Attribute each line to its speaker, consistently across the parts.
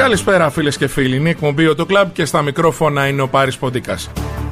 Speaker 1: Καλησπέρα φίλες και φίλοι, είναι η εκπομπή Auto Club και στα μικρόφωνα είναι ο Πάρης Ποντίκας.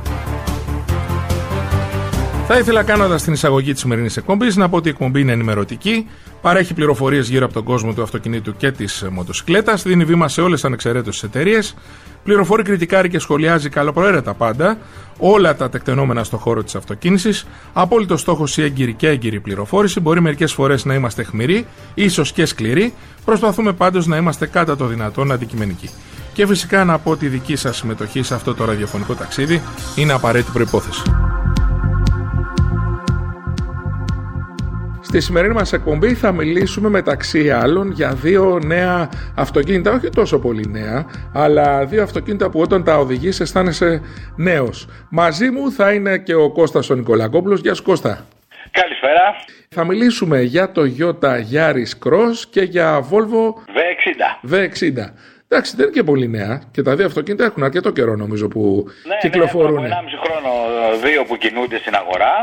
Speaker 1: Θα ήθελα, κάνοντας την εισαγωγή της σημερινής εκπομπής, να πω ότι η εκπομπή είναι ενημερωτική, παρέχει πληροφορίες γύρω από τον κόσμο του αυτοκινήτου και της μοτοσυκλέτας, δίνει βήμα σε όλες ανεξαιρέτως τις εταιρείες, πληροφορεί, κριτικάρει και σχολιάζει καλοπροαίρετα πάντα όλα τα τεκτενόμενα στον χώρο της αυτοκίνησης. Απόλυτος στόχος η έγκυρη και έγκυρη πληροφόρηση. Μπορεί μερικές φορές να είμαστε αιχμηροί, ίσως και σκληροί. Προσπαθούμε πάντως να είμαστε κατά το δυνατόν αντικειμενικοί. Και φυσικά να πω ότι η δική σας συμμετοχή σε αυτό το ραδιοφωνικό ταξίδι είναι απαραίτητη προϋπόθεση. Στη σημερινή μας εκπομπή θα μιλήσουμε μεταξύ άλλων για δύο νέα αυτοκίνητα, όχι τόσο πολύ νέα, αλλά δύο αυτοκίνητα που όταν τα οδηγείς αισθάνεσαι νέος. Μαζί μου θα είναι και ο Κώστας ο Νικολακόπουλος. Γεια σου Κώστα.
Speaker 2: Καλησπέρα.
Speaker 1: Θα μιλήσουμε για το Toyota Yaris Cross και για Volvo V60. Εντάξει, δεν είναι και πολύ νέα και τα δύο αυτοκίνητα έχουν αρκετό καιρό νομίζω που κυκλοφορούν.
Speaker 2: Ναι, 1,5 χρόνο δύο που κινούνται στην αγορά,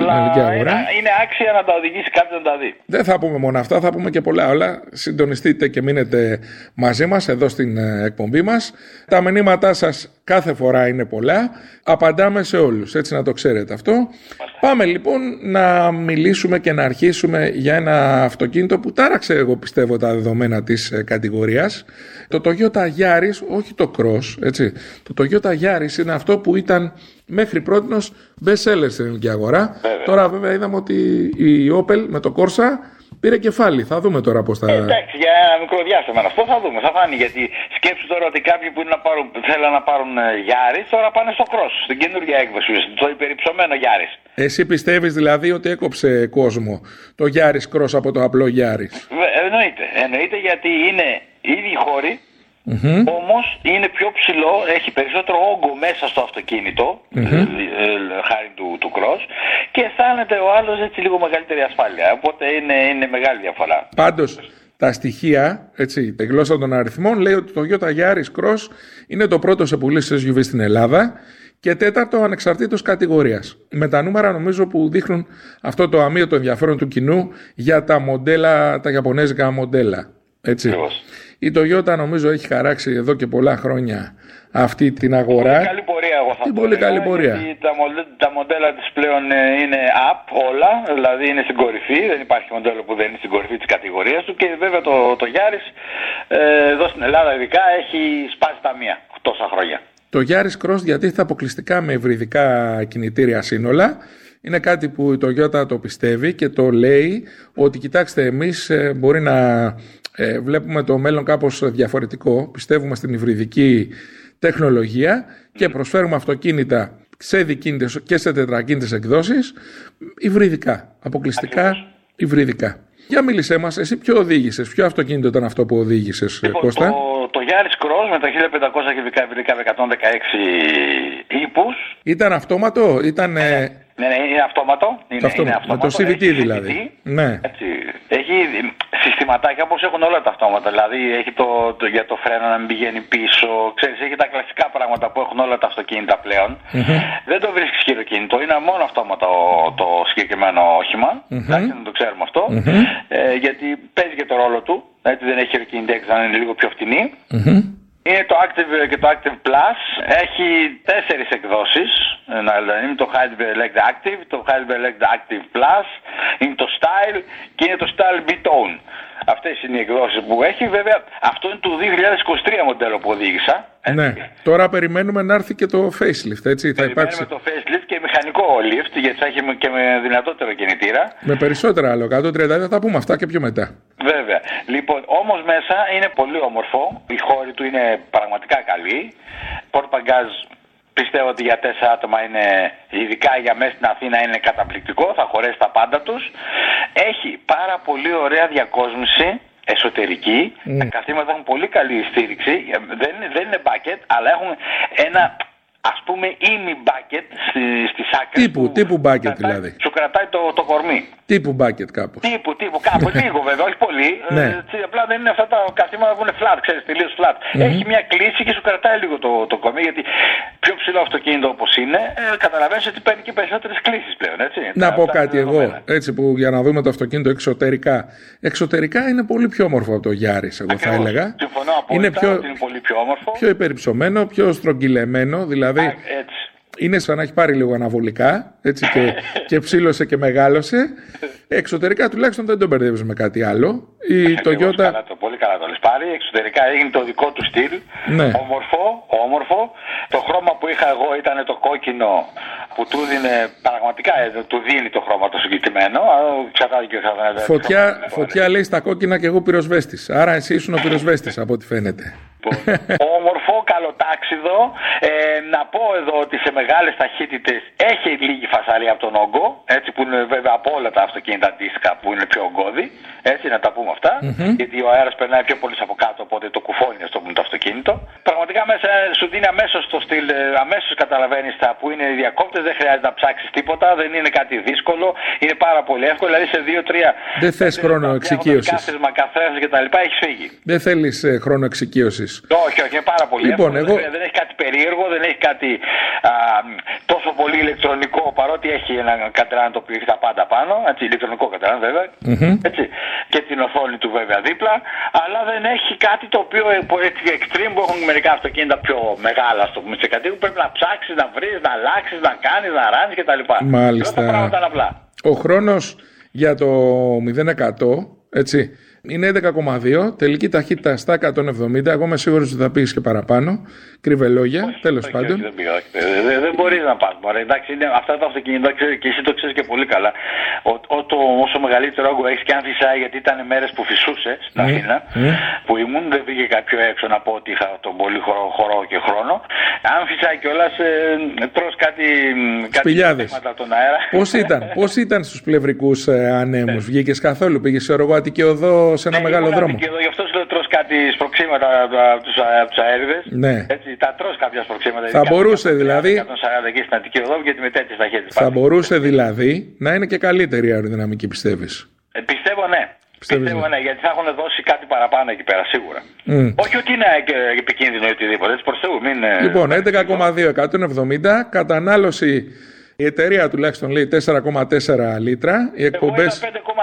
Speaker 2: είναι άξια να τα οδηγήσει κάποιος να τα δει.
Speaker 1: Δεν θα πούμε μόνο αυτά, θα πούμε και πολλά άλλα. Συντονιστείτε και μείνετε μαζί μας εδώ στην εκπομπή μας. Τα μηνύματά σας κάθε φορά είναι πολλά. Απαντάμε σε όλους, έτσι να το ξέρετε αυτό. Πάμε λοιπόν να μιλήσουμε και να αρχίσουμε για ένα αυτοκίνητο που τάραξε, εγώ πιστεύω, τα δεδομένα της κατηγορίας. Το Toyota Yaris, όχι το Cross, έτσι. Το Toyota Yaris είναι αυτό που ήταν μέχρι πρότινος best seller στην ελληνική αγορά. Τώρα βέβαια είδαμε ότι η Opel με το Corsa πήρε κεφάλι. Θα δούμε τώρα πώς θα...
Speaker 2: Εντάξει, για ένα μικρό διάστημα αυτό θα δούμε, θα φάνει. Γιατί σκέψου τώρα ότι κάποιοι που θέλουν να πάρουν Yaris τώρα πάνε στο Cross, στην καινούργια έκδοση, το υπερυψωμένο Yaris. Εσύ
Speaker 1: πιστεύεις δηλαδή ότι έκοψε κόσμο το Yaris Cross από το απλό Yaris?
Speaker 2: Εννοείται γιατί είναι ήδη οι χώροι. Όμως είναι πιο ψηλό, έχει περισσότερο όγκο μέσα στο αυτοκίνητο, χάρη του Cross, και αισθάνεται ο άλλος έτσι λίγο μεγαλύτερη ασφάλεια. Οπότε είναι μεγάλη διαφορά.
Speaker 1: Πάντως τα στοιχεία, έτσι, η γλώσσα των αριθμών λέει ότι το Toyota Yaris Cross είναι το πρώτο σε πουλήσεις SUV στην Ελλάδα και τέταρτο ανεξαρτήτως κατηγορίας. Με τα νούμερα νομίζω που δείχνουν αυτό το αμύωτο ενδιαφέρον του κοινού για τα μοντέλα, τα ιαπωνέζικα μοντέλα. Έτσι. Η Toyota νομίζω έχει χαράξει εδώ και πολλά χρόνια αυτή την αγορά.
Speaker 2: Πολύ καλή πορεία, εγώ θα πω.
Speaker 1: Πολύ καλή πορεία.
Speaker 2: Τα μοντέλα της πλέον είναι up όλα, δηλαδή είναι στην κορυφή. Δεν υπάρχει μοντέλο που δεν είναι στην κορυφή της κατηγορίας του. Και βέβαια το Yaris εδώ στην Ελλάδα ειδικά έχει σπάσει τα μία τόσα χρόνια.
Speaker 1: Το Yaris Cross διατίθεται αποκλειστικά με υβριδικά κινητήρια σύνολα. Είναι κάτι που η Toyota το πιστεύει και το λέει ότι κοιτάξτε, εμείς μπορεί να βλέπουμε το μέλλον κάπως διαφορετικό. Πιστεύουμε στην υβριδική τεχνολογία και προσφέρουμε αυτοκίνητα σε δικίνητες και σε τετρακίνητες εκδόσεις υβριδικά, αποκλειστικά υβριδικά. Για μίλησέ μας, εσύ ποιο οδήγησες, ποιο αυτοκίνητο ήταν αυτό που οδήγησες, Κώστα?
Speaker 2: Το Yaris Cross με τα 1500 κυβικά υβριδικά με 116 ύπους.
Speaker 1: Ήταν αυτόματο, ήταν...
Speaker 2: Ναι, είναι αυτόματο. Είναι αυτόματο.
Speaker 1: Με το CVT δηλαδή. Ναι.
Speaker 2: Έτσι. Έχει συστηματάκια όπως έχουν όλα τα αυτόματα. Δηλαδή έχει για το φρένο να μην πηγαίνει πίσω. Ξέρεις, έχει τα κλασικά πράγματα που έχουν όλα τα αυτοκίνητα πλέον. Δεν το βρίσκεις χειροκίνητο. Είναι μόνο αυτόματο το συγκεκριμένο όχημα. Εντάξει, να το ξέρουμε αυτό. Γιατί παίζει και το ρόλο του. Έτσι, δεν έχει χειροκίνητα έξω, είναι λίγο πιο φτηνή. Είναι το Active και το Active Plus. Έχει 4 εκδόσεις. Είναι το Hybrid Elect Active, το Hybrid Elect Active Plus, είναι το Style και είναι το Style B-Tone. Αυτές είναι οι εκδόσεις που έχει. Βέβαια αυτό είναι το 2023 μοντέλο που οδήγησα.
Speaker 1: Ναι. Τώρα περιμένουμε να έρθει και το facelift, έτσι. Θα υπάρξει
Speaker 2: το facelift και μηχανικό lift, γιατί θα έχει και με δυνατότερο κινητήρα.
Speaker 1: Με περισσότερα άλλο, 130, θα πούμε αυτά και πιο μετά.
Speaker 2: Βέβαια. Λοιπόν, όμως μέσα είναι πολύ όμορφο. Η χώρη του είναι πραγματικά καλή. Πορτμπαγκάζ πιστεύω ότι για 4 άτομα είναι, ειδικά για μέσα στην Αθήνα, είναι καταπληκτικό. Θα χωρέσει τα πάντα τους. Έχει πάρα πολύ ωραία διακόσμηση εσωτερική. Τα καθήματα έχουν πολύ καλή στήριξη. Δεν είναι bucket, αλλά έχουν ένα, ας πούμε, bucket στις άκρες.
Speaker 1: Τύπου bucket δηλαδή.
Speaker 2: Σου κρατάει το κορμί.
Speaker 1: Τύπου bucket κάπως.
Speaker 2: Τύπου κάπου. Λίγο βέβαια, όχι πολύ. Απλά δεν είναι αυτά τα καθήματα που είναι flat, ξέρεις, τελείως flat. Έχει μια κλίση και σου κρατάει λίγο το κορμί, γιατί πιο ψηλό αυτοκίνητο όπως είναι, καταλαβαίνεις ότι παίρνει και περισσότερες κλήσεις πλέον, έτσι.
Speaker 1: Να πω κάτι εγώ, έτσι που για να δούμε το αυτοκίνητο εξωτερικά. Εξωτερικά είναι πολύ πιο όμορφο από το Γιάρης, εγώ θα έλεγα.
Speaker 2: Συμφωνώ απόλυτα ότι είναι πολύ πιο όμορφο.
Speaker 1: Πιο υπερυψωμένο, πιο στρογγυλεμένο, δηλαδή.
Speaker 2: Έτσι.
Speaker 1: Είναι σαν να έχει πάρει λίγο αναβολικά, έτσι, και ψήλωσε και μεγάλωσε. Εξωτερικά τουλάχιστον δεν τον μπερδεύεις με κάτι άλλο. Η Toyota...
Speaker 2: Πολύ καλά το λες πάρει. Εξωτερικά έγινε το δικό του στυλ.
Speaker 1: Ναι.
Speaker 2: Όμορφο. Το χρώμα που είχα εγώ ήταν το κόκκινο που του δίνει, πραγματικά του δίνει το χρώμα το συγκεκριμένο.
Speaker 1: Φωτιά λέει στα κόκκινα και εγώ πυροσβέστης. Άρα εσύ ήσουν ο πυροσβέστης από ό,τι φαίνεται.
Speaker 2: Όμορφο, καλοτάξιδο. Να πω εδώ ότι σε μεγάλες ταχύτητες έχει λίγη φασαρία από τον όγκο. Έτσι, που είναι βέβαια από όλα τα αυτοκίνητα αντίστοιχα που είναι πιο ογκώδη. Έτσι, να τα πούμε αυτά. Γιατί ο αέρας περνάει πιο πολύ από κάτω, οπότε το κουφώνει το αυτοκίνητο. Πραγματικά μέσα σου δίνει αμέσως το στυλ, αμέσως καταλαβαίνεις τα που είναι οι διακόπτες. Δεν χρειάζεται να ψάξεις τίποτα, δεν είναι κάτι δύσκολο. Είναι πάρα πολύ εύκολο. Δηλαδή σε 2-3.
Speaker 1: Δεν θες χρόνο εξοικείωσης.
Speaker 2: Κάθεσμα, καθρέφτες και τα λοιπά έχεις φύγει.
Speaker 1: Δεν θέλεις χρόνο εξοικείωσης.
Speaker 2: Όχι, είναι πάρα πολύ εύκολο. Δεν έχει κάτι περίεργο, δεν έχει κάτι τόσο πολύ ηλεκτρονικό, παρότι έχει ένα κατεράν το οποίο έχει τα πάντα πάνω. Έτσι, ηλεκτρονικό κατεράν βέβαια. Έτσι, και την οθόνη του βέβαια δίπλα. Αλλά δεν έχει κάτι το οποίο έτσι extreme που έχουν μερικά αυτοκίνητα πιο μεγάλα, στο πούμε, σε κατήγορη, πρέπει να ψάξεις, να βρεις, να αλλάξεις, να κάνεις, να ράνεις κτλ.
Speaker 1: Μάλιστα.
Speaker 2: Τα πράγματα είναι απλά.
Speaker 1: Ο χρόνος για το 0-100, έτσι, είναι 11,2, τελική ταχύτητα στα 170. Εγώ είμαι σίγουρος ότι θα πήγες και παραπάνω. Κρυβελόγια, τέλος πάντων.
Speaker 2: Δεν μπορείς να πας. Εντάξει, αυτά τα αυτοκίνητα και εσύ το ξέρεις και πολύ καλά. Όσο μεγαλύτερο όγκο έχεις και αν φυσάει, γιατί ήταν μέρες που φυσούσε στην Αθήνα, που ήμουν, δεν πήγε κάποιο έξω να πω ότι είχα τον πολύ χορό και χρόνο. Αν φυσάει κιόλας, τρως κάτι πράγματα από τον αέρα.
Speaker 1: Πώς ήταν στους πλευρικούς ανέμους, βγήκες καθόλου, πήγες σε Αττική Οδό, σε ένα μεγάλο δρόμο?
Speaker 2: Γι' αυτό σου λέω τρως κάτι σπροξήματα από τους αέριδες.
Speaker 1: Ναι.
Speaker 2: Έτσι, τα τρως κάποια σπροξήματα.
Speaker 1: Θα μπορούσε δηλαδή.
Speaker 2: 140 εκεί στην Αττική Οδό, γιατί με τέτοιες ταχύτητες.
Speaker 1: Θα μπορούσε δηλαδή να είναι και καλύτερη η αεροδυναμική, πιστεύεις?
Speaker 2: Πιστεύω ναι. Πιστεύω ναι, γιατί θα έχουν δώσει κάτι παραπάνω εκεί πέρα σίγουρα. Όχι ότι είναι επικίνδυνο ή οτιδήποτε. Έτσι προς Θεού,
Speaker 1: Λοιπόν, 11,2, 170, κατανάλωση. Η εταιρεία τουλάχιστον λέει 4,4 λίτρα. Οι εκπομπές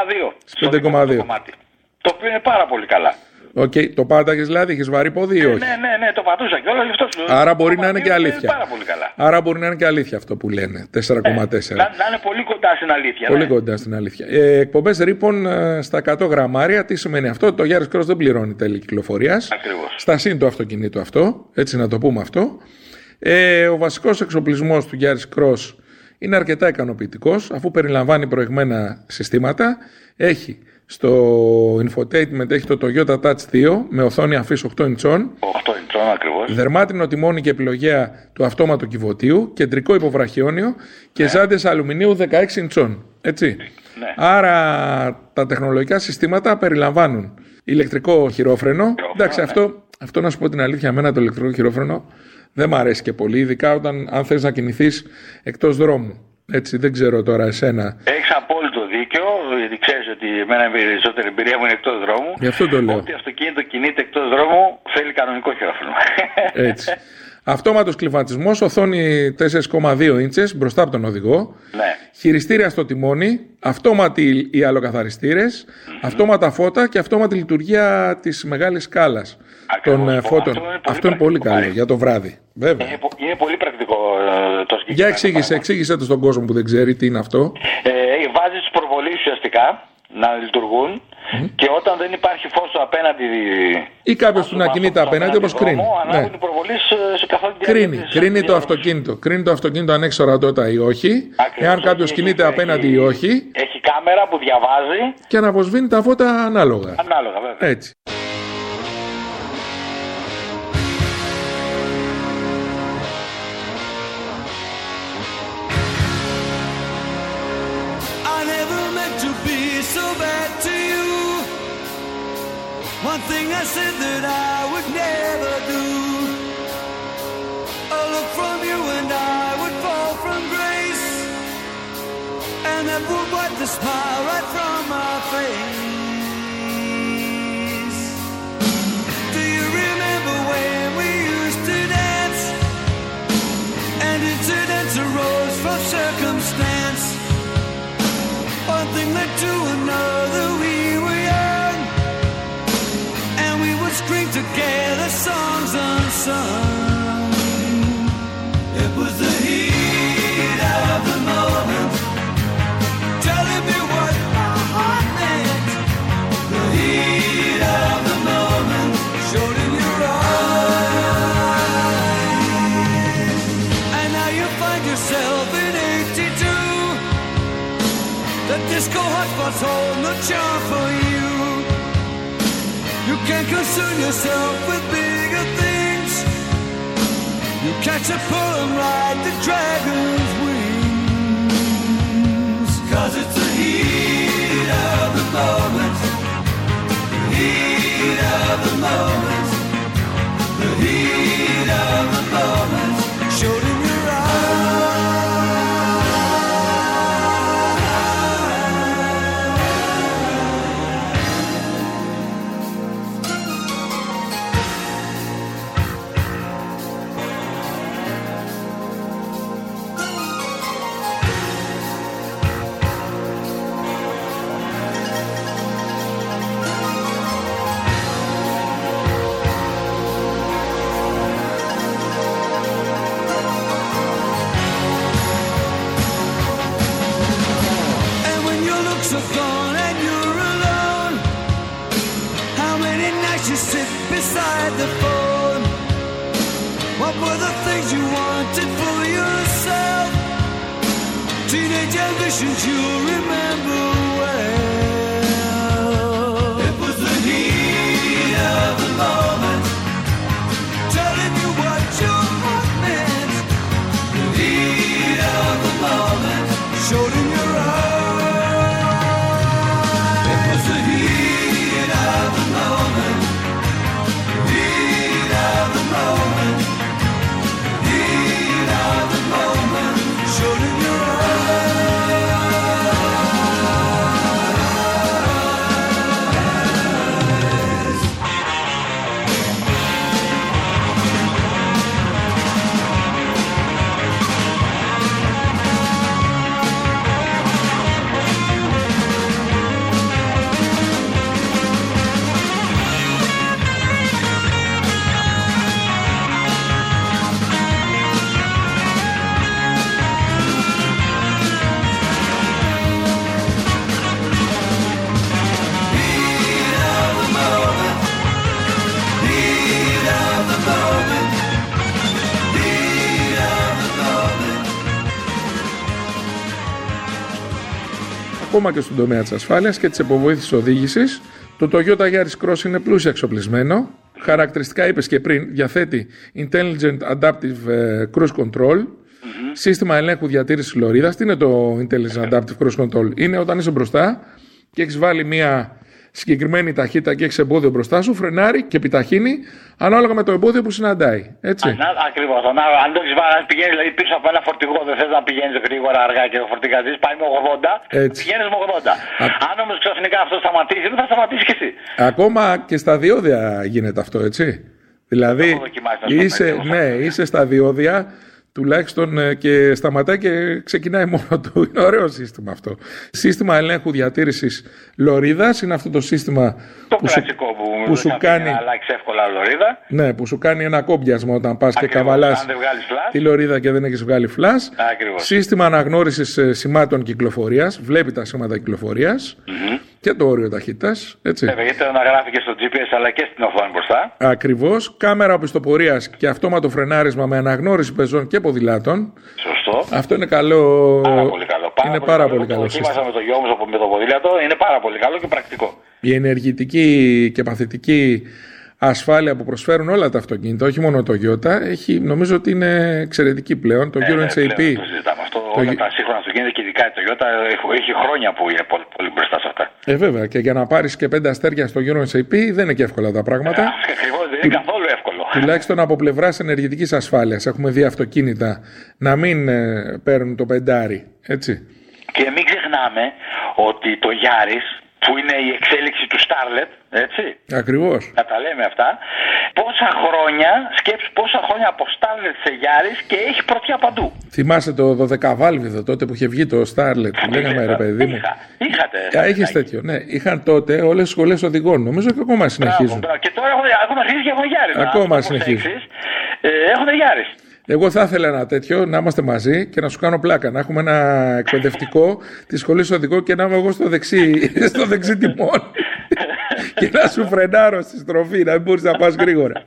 Speaker 2: 5,2. Το οποίο είναι πάρα πολύ καλά.
Speaker 1: Το πάταγες δηλαδή, είχες βαρύ πόδι ή όχι?
Speaker 2: Ναι, το πατούσα και όλα γι' αυτό σου.
Speaker 1: Άρα μπορεί να είναι και αλήθεια.
Speaker 2: Πάρα πολύ καλά.
Speaker 1: Άρα μπορεί να είναι και αλήθεια αυτό που λένε. 4,4.
Speaker 2: Να είναι πολύ κοντά στην αλήθεια.
Speaker 1: Πολύ κοντά στην αλήθεια. Εκπομπές ρήπων στα 100 γραμμάρια. Τι σημαίνει αυτό? Το Yaris Cross δεν πληρώνει τέλη κυκλοφορίας.
Speaker 2: Ακριβώς.
Speaker 1: Στα συν το αυτοκίνητο αυτό. Έτσι να το πούμε αυτό. Ο βασικός εξοπλισμός του Yaris Cross είναι αρκετά ικανοποιητικός, αφού περιλαμβάνει προηγμένα συστήματα. Έχει στο infotainment έχει το Toyota Touch 2 με οθόνη αφής 8 ιντσών.
Speaker 2: 8 ιντσών ακριβώς.
Speaker 1: Δερμάτινο τιμόνι και επιλογέα του αυτόματου κυβωτίου, κεντρικό υποβραχιόνιο και ζάντες αλουμινίου 16 ιντσών. Έτσι.
Speaker 2: Ναι.
Speaker 1: Άρα τα τεχνολογικά συστήματα περιλαμβάνουν ηλεκτρικό χειρόφρενο. Εντάξει, αυτό να σου πω την αλήθεια, εμένα το ηλεκτρικό χειρόφρενο δεν μ' αρέσει και πολύ, ειδικά αν θες να κινηθείς εκτός δρόμου. Έτσι, δεν ξέρω τώρα εσένα.
Speaker 2: Έχεις απόλυτο δίκιο, γιατί ξέρεις ότι εμένα η περισσότερη εμπειρία μου είναι εκτός δρόμου.
Speaker 1: Γι' αυτό το λέω.
Speaker 2: Ό,τι αυτοκίνητο κινείται εκτός δρόμου θέλει κανονικό χειρόφρενο.
Speaker 1: Έτσι. Αυτόματος κλιματισμός, οθόνη 4,2 ίντσες μπροστά από τον οδηγό.
Speaker 2: Ναι.
Speaker 1: Χειριστήρια στο τιμόνι, αυτόματοι οι αλλοκαθαριστήρες, αυτόματα φώτα και αυτόματη λειτουργία της μεγάλης σκάλας των φώτων. Αυτό είναι πολύ καλό για το βράδυ. Βέβαια.
Speaker 2: Είναι πολύ πρακτικό το συγκεκριμένο.
Speaker 1: Για εξήγησε το στον κόσμο που δεν ξέρει τι είναι αυτό.
Speaker 2: Βάζεις τις προβολείς ουσιαστικά να λειτουργούν και όταν δεν υπάρχει φως απέναντι
Speaker 1: ή κάποιος που να κινείται απέναντι, όπως κρίνει.
Speaker 2: Ανάβουν την προβολή σε καθόλου διάρκεια.
Speaker 1: Κρίνει το αυτοκίνητο. Κρίνει το αυτοκίνητο αν έχει ορατότητα ή όχι. Εάν κάποιος κινείται απέναντι ή όχι.
Speaker 2: Έχει κάμερα που διαβάζει.
Speaker 1: Και αναβοσβήνει τα φώτα ανάλογα.
Speaker 2: Ανάλογα, βέβαια.
Speaker 1: Έτσι.
Speaker 3: One thing I said that I would never do. A look from you and I would fall from grace, and that would wipe the smile right from my face. Do you remember when we used to dance sun. It was the heat of the moment, telling me what my heart meant. The heat of the moment showed in your eyes. And now you find yourself in 82. The disco hotspot's hold no charm for you. You can't concern yourself with bigger things. You catch a pull and ride the dragon's wings. 'Cause it's the heat of the moment. The heat of the moment. The heat of the moment showed in your are gone and you're alone. How many nights you sit beside the phone? What were the things you wanted for yourself? Teenage ambitions you remember well. It was the heat of the moment, telling you what your heart meant. The heat of the moment showed in your eyes.
Speaker 1: Ακόμα και στον τομέα της ασφάλειας και της υποβοήθησης οδήγησης, το Toyota Yaris Cross είναι πλούσια εξοπλισμένο. Χαρακτηριστικά, είπες και πριν, διαθέτει Intelligent Adaptive Cruise Control, σύστημα ελέγχου διατήρησης λωρίδας. Τι είναι το Intelligent Adaptive Cruise Control? Είναι όταν είσαι μπροστά και έχεις βάλει μια συγκεκριμένη ταχύτητα και έχεις εμπόδιο μπροστά σου, φρενάρει και επιταχύνει ανάλογα με το εμπόδιο που συναντάει. Έτσι.
Speaker 2: Ακριβώς. Αν το έχεις βάλει, αν πηγαίνεις δηλαδή, πίσω από ένα φορτηγό, δεν θες να πηγαίνεις γρήγορα, αργά και ο φορτηγατής πάει με 80, πηγαίνεις με 80. Αν όμως ξαφνικά αυτό σταματήσει, δεν θα σταματήσει κι εσύ. Ακόμα
Speaker 1: και στα διόδια γίνεται αυτό, έτσι. Δηλαδή είσαι στα διόδια τουλάχιστον και σταματάει και ξεκινάει μόνο του. Είναι ωραίο σύστημα αυτό. Σύστημα ελέγχου διατήρησης λωρίδας είναι αυτό το σύστημα
Speaker 2: που σου κάνει να αλλάξει εύκολα λωρίδα.
Speaker 1: Ναι, που σου κάνει ένα κόμπιασμα όταν πας και καβαλάς τη λωρίδα και δεν έχεις βγάλει φλας. Σύστημα αναγνώρισης σημάτων κυκλοφορίας. Βλέπει τα σήματα κυκλοφορίας. Και το όριο ταχύτητας.
Speaker 2: Βέβαια, γιατί να γράφει και στο GPS αλλά και στην οθόνη μπροστά.
Speaker 1: Ακριβώς. Κάμερα οπισθοπορίας και αυτόματο φρενάρισμα με αναγνώριση πεζών και ποδηλάτων.
Speaker 2: Σωστό.
Speaker 1: Αυτό είναι καλό.
Speaker 2: Πάρα πολύ καλό.
Speaker 1: Είναι πάρα πολύ καλό.
Speaker 2: Δοκίμασα με το γιο μου με το ποδήλατο. Είναι πάρα πολύ καλό και πρακτικό.
Speaker 1: Η ενεργητική και παθητική ασφάλεια που προσφέρουν όλα τα αυτοκίνητα, όχι μόνο το Toyota, νομίζω ότι είναι εξαιρετική πλέον. Το Euro NCAP.
Speaker 2: Όλα τα σύγχρονα αυτοκίνητα και ειδικά η Toyota έχει χρόνια που είναι πολύ μπροστά σε αυτά.
Speaker 1: Βέβαια, και για να πάρεις και 5 αστέρια στο Euro NCAP δεν είναι και εύκολα τα πράγματα.
Speaker 2: Ακριβώς, δεν είναι καθόλου εύκολο.
Speaker 1: Τουλάχιστον από πλευράς ενεργητικής ασφάλειας. Έχουμε δει αυτοκίνητα να μην παίρνουν το πεντάρι, έτσι.
Speaker 2: Και μην ξεχνάμε ότι το Yaris που είναι η εξέλιξη του Starlet, έτσι.
Speaker 1: Ακριβώς.
Speaker 2: Να τα λέμε αυτά. Πόσα χρόνια, σκέψου πόσα χρόνια από Starlet σε Yaris και έχει πρωτιά παντού.
Speaker 1: Θυμάσαι το 12βάλβιδο τότε που είχε βγει το Starlet, που λέγαμε ρε παιδί μου.
Speaker 2: Είχατε.
Speaker 1: Είχες τέτοιο, ναι. Είχαν τότε όλες τις σχολές οδηγών, νομίζω και ακόμα συνεχίζουν.
Speaker 2: Μπράβο. Και τώρα έχουν αρχίσει και έχουν Yaris.
Speaker 1: Ακόμα συνεχίζουν.
Speaker 2: Έχουν Yaris.
Speaker 1: Εγώ θα ήθελα ένα τέτοιο, να είμαστε μαζί και να σου κάνω πλάκα. Να έχουμε ένα εκπαιδευτικό τη σχολή οδηγό και να είμαι εγώ στο δεξί τιμόνι. Και να σου φρενάρω στη στροφή, να μην μπορείς να πας γρήγορα.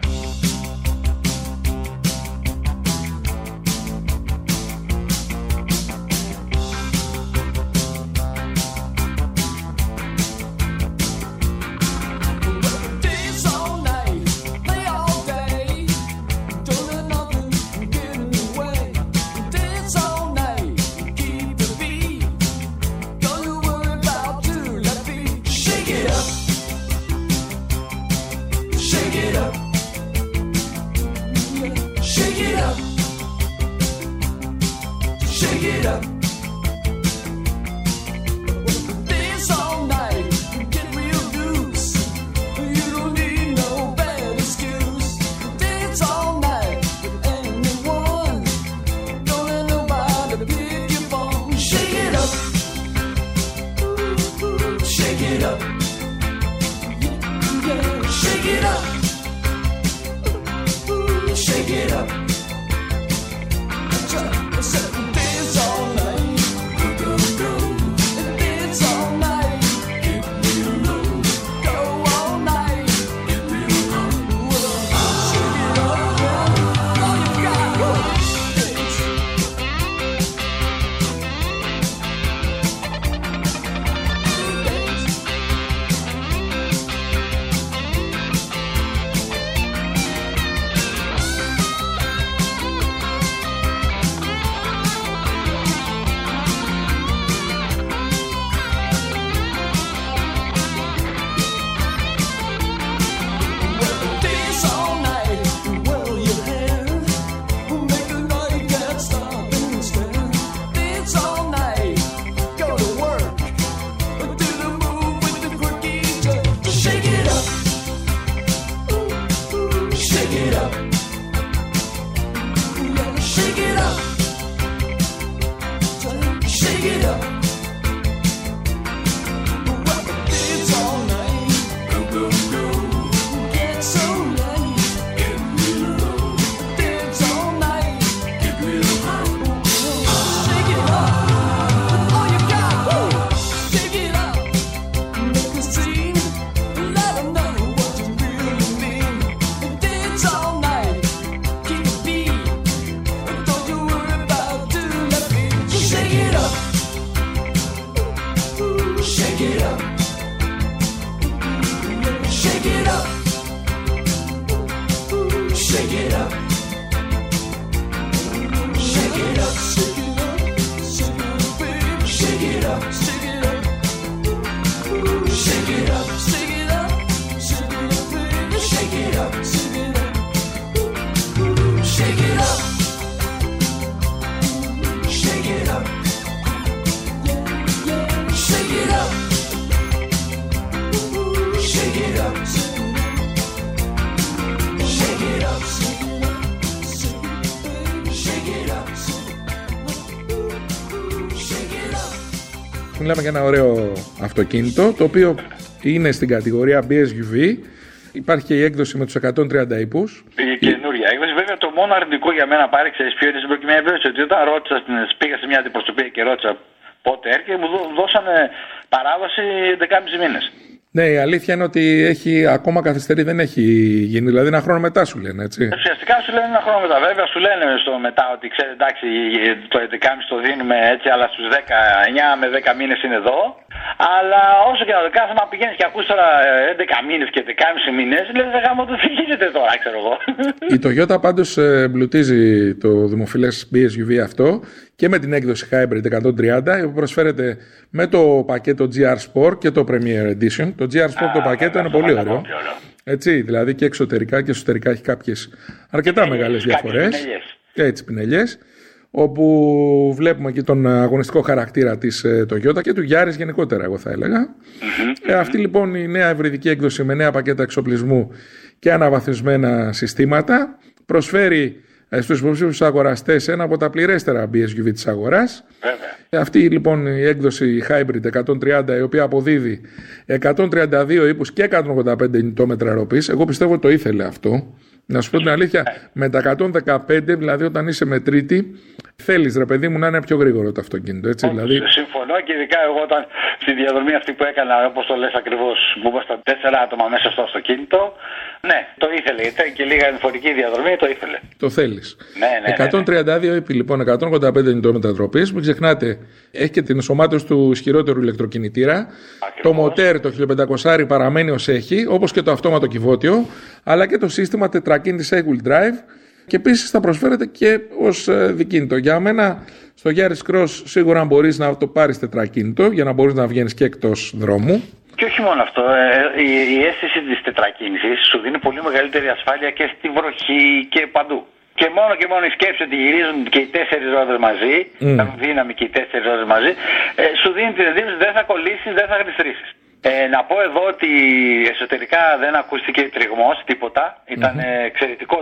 Speaker 1: Μιλάμε για ένα ωραίο αυτοκίνητο, το οποίο είναι στην κατηγορία BSUV. Υπάρχει και η έκδοση με τους 130 ύπους.
Speaker 2: Η καινούρια έκδοση. Βέβαια, το μόνο αρνητικό για μένα πάρει, ξέρεις ποιο είναι στην προκειμένη περίπτωση, ότι όταν ρώτησα, πήγα σε μια αντιπροσωπεία και ρώτησα πότε έρχεται, μου δώσανε παράδοση 11,5 μήνες.
Speaker 1: Ναι, η αλήθεια είναι ότι έχει ακόμα καθυστερεί, δεν έχει γίνει. Δηλαδή, ένα χρόνο μετά σου λένε, έτσι.
Speaker 2: Ουσιαστικά σου λένε ένα χρόνο μετά. Βέβαια, σου λένε στο μετά ότι ξέρει, εντάξει, το 11,5 το δίνουμε έτσι, αλλά στους 9 με 10 μήνες είναι εδώ. Αλλά όσο και να το κάνει, άμα πηγαίνει και ακούς τώρα 11 μήνες και 11,5 μήνες, λες δεν γάμο το φύγετε τώρα, ξέρω εγώ.
Speaker 1: Η Toyota πάντως εμπλουτίζει το δημοφιλές BSUV αυτό και με την έκδοση Hybrid 130 που προσφέρεται με το πακέτο GR Sport και το Premier Edition. Το GR Sport το πακέτο είναι πολύ ωραίο. Έτσι, δηλαδή και εξωτερικά και εσωτερικά έχει κάποιες αρκετά μεγάλες διαφορές. Και έτσι πινελιές. όπου βλέπουμε εκεί τον αγωνιστικό χαρακτήρα της Toyota και του Yaris γενικότερα, εγώ θα έλεγα. Αυτή λοιπόν η νέα υβριδική έκδοση με νέα πακέτα εξοπλισμού και αναβαθμισμένα συστήματα προσφέρει στους υποψήφιους αγοραστές ένα από τα πληρέστερα BSUV της αγοράς. Αυτή λοιπόν η έκδοση Hybrid 130, η οποία αποδίδει 132 ύπους και 185 νητόμετρα αεροπής. Εγώ πιστεύω ότι το ήθελε αυτό. Να σου πω την αλήθεια, με τα 115, δηλαδή όταν είσαι με τρίτη, θέλεις ρε παιδί μου να είναι πιο γρήγορο το αυτοκίνητο. Έτσι, δηλαδή...
Speaker 2: Συμφωνώ, και ειδικά εγώ όταν στη διαδρομή αυτή που έκανα, όπως το λες ακριβώς, που ήμασταν 4 άτομα μέσα στο αυτοκίνητο, ναι, το ήθελε. Ήταν και λίγα ενφορική διαδρομή, το ήθελε. Το
Speaker 1: θέλεις. Ναι. 132 ύπη λοιπόν, 185 νητόμετρα τροπής. Μην ξεχνάτε, έχει και την ενσωμάτωση του ισχυρότερου ηλεκτροκινητήρα. Ακριβώς. Το μοτέρ, το 1500 παραμένει ως έχει, όπως και το αυτόματο κυβότιο, αλλά και το σύστημα τετρακίνητης Eight-Wheel Drive, και επίσης θα προσφέρεται και ως δικίνητο. Για μένα στο Yaris Cross σίγουρα μπορείς να το πάρεις τετρακίνητο για να μπορείς να βγαίνεις και εκτός δρόμου.
Speaker 2: Και όχι μόνο αυτό, η αίσθηση της τετρακίνησης σου δίνει πολύ μεγαλύτερη ασφάλεια και στη βροχή και παντού. Και μόνο η σκέψη ότι γυρίζουν και οι 4 ρόδες μαζί, κάνουν δύναμη και οι 4 ρόδες μαζί, σου δίνει την εντύπωση δεν θα κολλήσεις, δεν θα γλιστρήσεις. Να πω εδώ ότι εσωτερικά δεν ακούστηκε τριγμός, τίποτα. Ήταν εξαιρετικό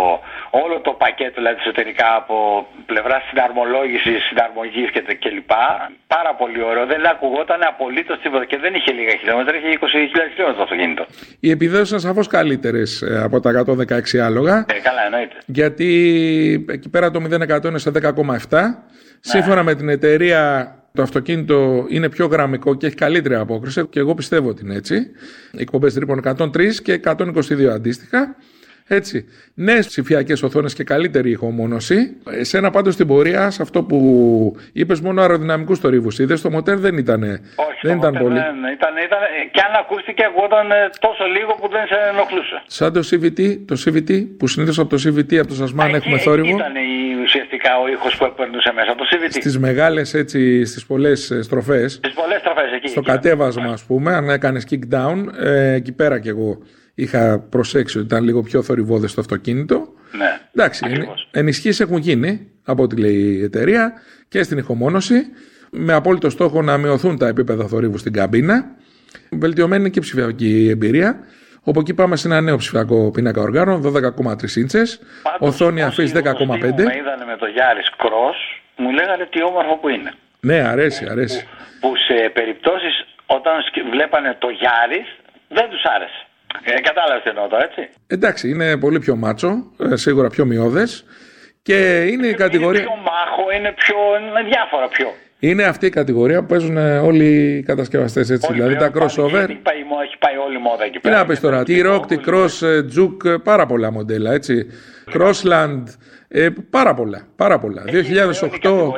Speaker 2: όλο το πακέτο, δηλαδή εσωτερικά από πλευρά συναρμολόγησης, συναρμογής κλπ. Πάρα πολύ ωραίο. Δεν ακουγόταν απολύτως τίποτα και δεν είχε λίγα χιλιόμετρα, είχε 20.000 χιλιόμετρα το αυτοκίνητο.
Speaker 1: Οι επιδόσεις είναι σαφώς καλύτερες από τα 116 άλογα.
Speaker 2: Καλά, εννοείται.
Speaker 1: Γιατί εκεί πέρα το 0% είναι σε 10,7. Σύμφωνα με την εταιρεία, το αυτοκίνητο είναι πιο γραμμικό και έχει καλύτερη απόκριση, και εγώ πιστεύω ότι είναι έτσι. Εκπομπές ρήπων 103 και 122 αντίστοιχα. Έτσι. Νέες ψηφιακές οθόνες και καλύτερη ηχομόνωση. Εσένα πάντως στην πορεία, σε αυτό που είπες, μόνο αεροδυναμικούς θορύβους είδες. Το μοτέρ δεν ήταν.
Speaker 2: Όχι,
Speaker 1: δεν ήταν πολύ.
Speaker 2: Ήταν, και αν ακούστηκε, ακουγόταν τόσο λίγο που δεν σε ενοχλούσε.
Speaker 1: Σαν το CVT, που συνήθως από το CVT, από το Σασμάν έχουμε θόρυβο.
Speaker 2: Ήταν ουσιαστικά ο ήχος που έπαιρνούσε μέσα το CVT.
Speaker 1: Στις μεγάλες, έτσι, στις πολλές στροφές.
Speaker 2: Στις πολλές στροφές εκεί.
Speaker 1: Στο κατέβασμα, ας πούμε, αν έκανες kick down, εκεί πέρα κι εγώ είχα προσέξει ότι ήταν λίγο πιο θορυβώδες το αυτοκίνητο.
Speaker 2: Ναι.
Speaker 1: Εντάξει, ενισχύσεις έχουν γίνει, από ό,τι λέει η εταιρεία, και στην ηχομόνωση, με απόλυτο στόχο να μειωθούν τα επίπεδα θορύβου στην καμπίνα. Βελτιωμένη και ψηφιακή εμπειρία. Όπου εκεί πάμε σε ένα νέο ψηφιακό πίνακα οργάνων, 12,3 ίντσες, οθόνη αφής 10,5.
Speaker 2: Με είδανε με το Yaris Cross, μου λέγανε τι όμορφο που είναι.
Speaker 1: Ναι, αρέσει.
Speaker 2: Που σε περιπτώσεις όταν βλέπανε το Yaris δεν τους άρεσε. Κατάλαβες τι εννοώ, έτσι.
Speaker 1: Εντάξει, είναι πολύ πιο μάτσο, σίγουρα πιο μειώδες, και είναι η κατηγορία.
Speaker 2: Είναι πιο μάχο, είναι διάφορα πιο.
Speaker 1: Είναι αυτή η κατηγορία που παίζουν όλοι οι κατασκευαστές, έτσι.
Speaker 2: Όλοι
Speaker 1: δηλαδή τα crossover.
Speaker 2: Έχει πάει όλη η μόδα εκεί πέρα.
Speaker 1: Τι να πεις τώρα, T-Rock, T-Cross, Juke, πάρα πολλά μοντέλα, έτσι. Crossland, πάρα πολλά. 2008,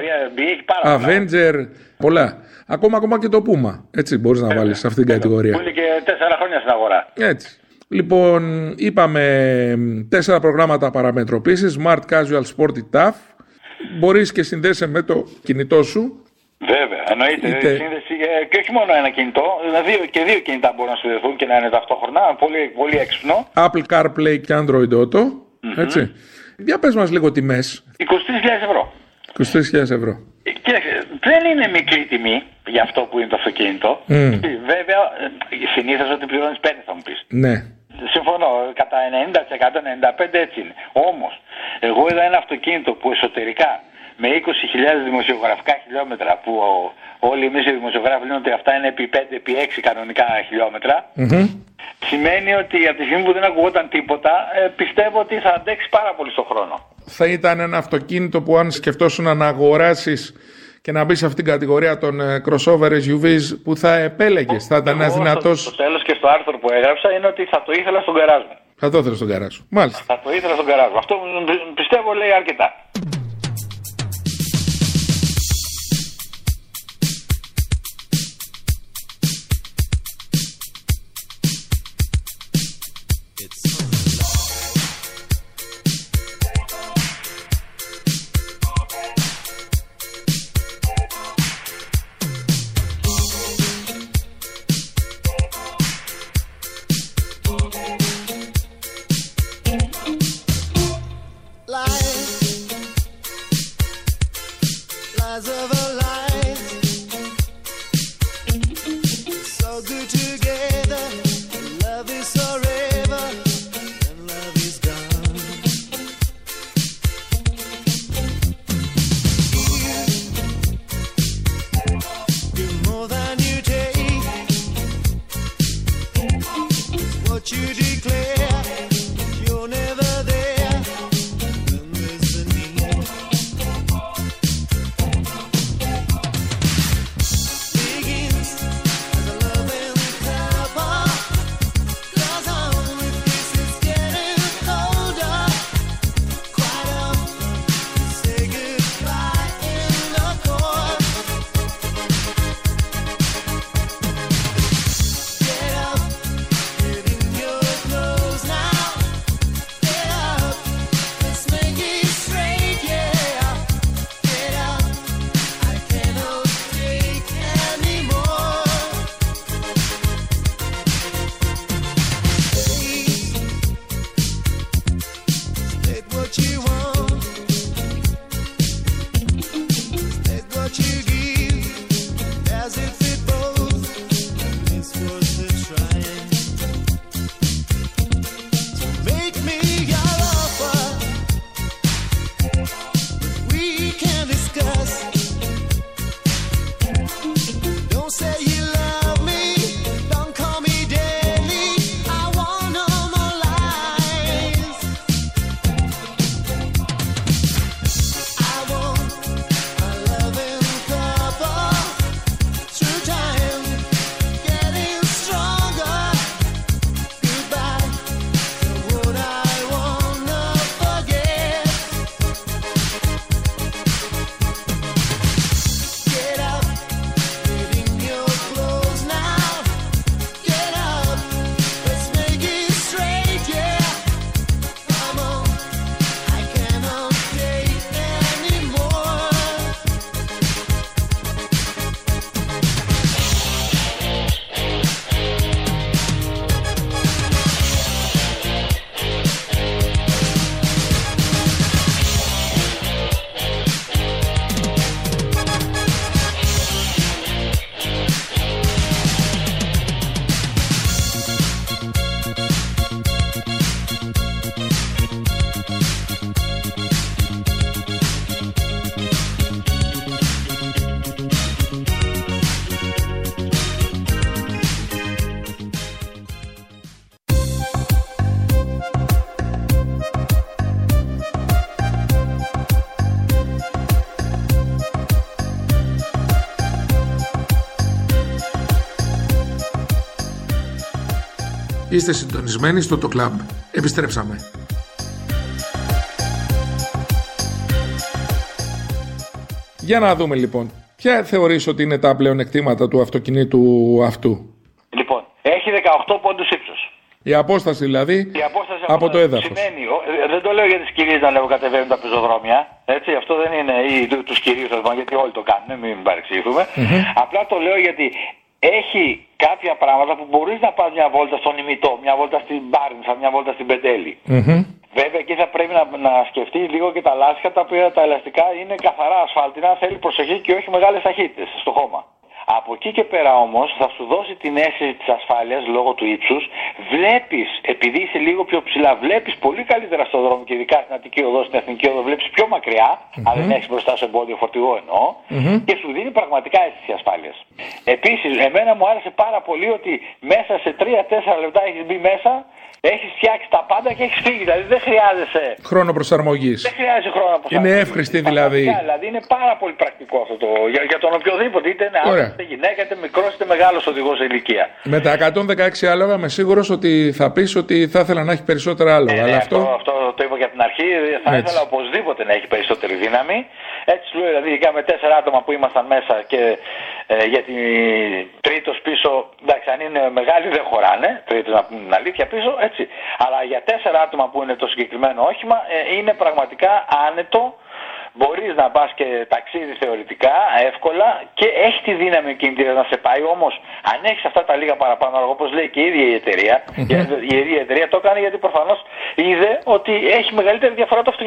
Speaker 1: Avenger, πολλά. Ακόμα και το Puma, έτσι μπορείς να βάλεις σε αυτήν την κατηγορία.
Speaker 2: Που είναι και 4 χρόνια στην αγορά.
Speaker 1: Έτσι. Λοιπόν, είπαμε 4 προγράμματα παραμετροποίησης, Smart, Casual, Sporty, Tough. Μπορείς και συνδέσαι με το κινητό σου.
Speaker 2: Βέβαια, εννοείται. Σύνδεση, και όχι μόνο ένα κινητό, και δύο κινητά μπορούν να συνδεθούν και να είναι ταυτόχρονα. Πολύ έξυπνο.
Speaker 1: Apple CarPlay και Android Auto. Έτσι. Για πες μας λίγο τιμές.
Speaker 2: 23.000 ευρώ.
Speaker 1: 23.000 ευρώ.
Speaker 2: Κοίταξε, δεν είναι μικρή τιμή για αυτό που είναι το αυτοκίνητο. Βέβαια, συνήθως ότι πληρώνεις 5 θα μου πεις.
Speaker 1: Ναι.
Speaker 2: Συμφωνώ, κατά 90%, 95% έτσι είναι. Όμως, εγώ είδα ένα αυτοκίνητο που εσωτερικά με 20.000 δημοσιογραφικά χιλιόμετρα, που όλοι εμείς οι δημοσιογράφοι λένε ότι αυτά είναι επί 5, επί 6 κανονικά χιλιόμετρα, σημαίνει ότι από τη στιγμή που δεν ακουγόταν τίποτα, πιστεύω ότι θα αντέξει πάρα πολύ στον χρόνο.
Speaker 1: Θα ήταν ένα αυτοκίνητο που, αν σκεφτόσουν να αγοράσεις και να μπει σε αυτήν την κατηγορία των crossover SUVs, που θα επέλεγες, θα ήταν ένας δυνατός.
Speaker 2: Στο τέλος και στο άρθρο που έγραψα είναι ότι θα το ήθελα στον γκαράζ μου.
Speaker 1: Θα το ήθελα στον γκαράζ σου. Μάλιστα.
Speaker 2: Θα το ήθελα στον γκαράζ μου. Αυτό πιστεύω λέει αρκετά.
Speaker 3: eyes of our lives, so good together. Love is forever, and love is gone. Give more than you take. What you declare, you're never there. Then there's the need. Begins as a loving couple. Goes on with kisses getting colder. Quite up to say goodbye in the court. Get up, get in your clothes now. Get up, let's make it straight, yeah. Get up, I cannot take anymore. State what you want. State what you give. Does it fit both? It's worth the trying. So make me your offer. We can discuss. Don't say you love me. Don't call me daily. I want no more lies. I want a loving couple. Through time, getting stronger. Goodbye, the word I wanna forget. Get up, get in your clothes now. Get up, let's make it straight, yeah. Come on, I cannot take anymore.
Speaker 1: Είστε συντονισμένοι στο το κλαμπ. Επιστρέψαμε. Για να δούμε λοιπόν. Ποια θεωρείς ότι είναι τα πλεονεκτήματα του αυτοκινήτου αυτού?
Speaker 2: Λοιπόν, έχει 18 πόντους ύψος.
Speaker 1: Η απόσταση δηλαδή
Speaker 2: Η απόσταση
Speaker 1: από το έδαφος.
Speaker 2: Σημαίνει, δεν το λέω για τις κυρίες να κατεβαίνουν τα πεζοδρόμια. Έτσι, αυτό δεν είναι τους κυρίους, γιατί όλοι το κάνουν, μην παρεξηγηθούμε. Απλά το λέω γιατί έχει κάποια πράγματα που μπορείς να πας μια βόλτα στον ημιτό, μια βόλτα στην Μπάρνισσα, μια βόλτα στην Πεντέλη. Βέβαια εκεί θα πρέπει να σκεφτεί λίγο και τα λάστιχα, τα οποία τα ελαστικά είναι καθαρά ασφάλτινα, θέλει προσοχή και όχι μεγάλες ταχύτητες στο χώμα. Από εκεί και πέρα όμως θα σου δώσει την αίσθηση της ασφάλειας λόγω του ύψους. Βλέπεις, επειδή είσαι λίγο πιο ψηλά, βλέπεις πολύ καλύτερα στον δρόμο και ειδικά στην Αττική Οδό, στην Εθνική Οδό, βλέπεις πιο μακριά, αν δεν έχεις μπροστά σου εμπόδιο φορτηγό εννοώ, και σου δίνει πραγματικά αίσθηση ασφάλειας. Επίσης, εμένα μου άρεσε πάρα πολύ ότι μέσα σε 3-4 λεπτά έχεις μπει μέσα, έχεις φτιάξει τα πάντα και έχεις φύγει. Δηλαδή δεν χρειάζεσαι
Speaker 1: χρόνο προσαρμογής.
Speaker 2: Δεν χρειάζεται χρόνο προσαρμογής.
Speaker 1: Είναι εύχρηστη δηλαδή.
Speaker 2: Δηλαδή είναι πάρα πολύ πρακτικό αυτό για τον οποιοδήποτε, είτε είναι άντρας, είτε γυναίκα, είτε μικρός, είτε μεγάλος οδηγός σε ηλικία.
Speaker 1: Με τα 116 άλογα είμαι σίγουρος ότι θα πεις ότι θα ήθελα να έχει περισσότερα άλογα. Αλλά αυτό
Speaker 2: το είπα και από την αρχή. Θα ήθελα οπωσδήποτε να έχει περισσότερη δύναμη. Έτσι σου λέω, δηλαδή με 4 άτομα που ήμασταν μέσα και γιατί τρίτος πίσω, εντάξει, αν είναι μεγάλοι δεν χωράνε, τρίτος να πούμε την αλήθεια πίσω, έτσι. Αλλά για 4 άτομα που είναι το συγκεκριμένο όχημα είναι πραγματικά άνετο. Μπορείς να πας και ταξίδι θεωρητικά εύκολα και έχει τη δύναμη κινητήρα να σε πάει. Όμως αν έχεις αυτά τα λίγα παραπάνω, όπως λέει και η ίδια η εταιρεία, η ίδια εταιρεία το έκανε γιατί προφανώς είδε ότι έχει μεγαλύτερη διαφορά το αυτοκίνητο.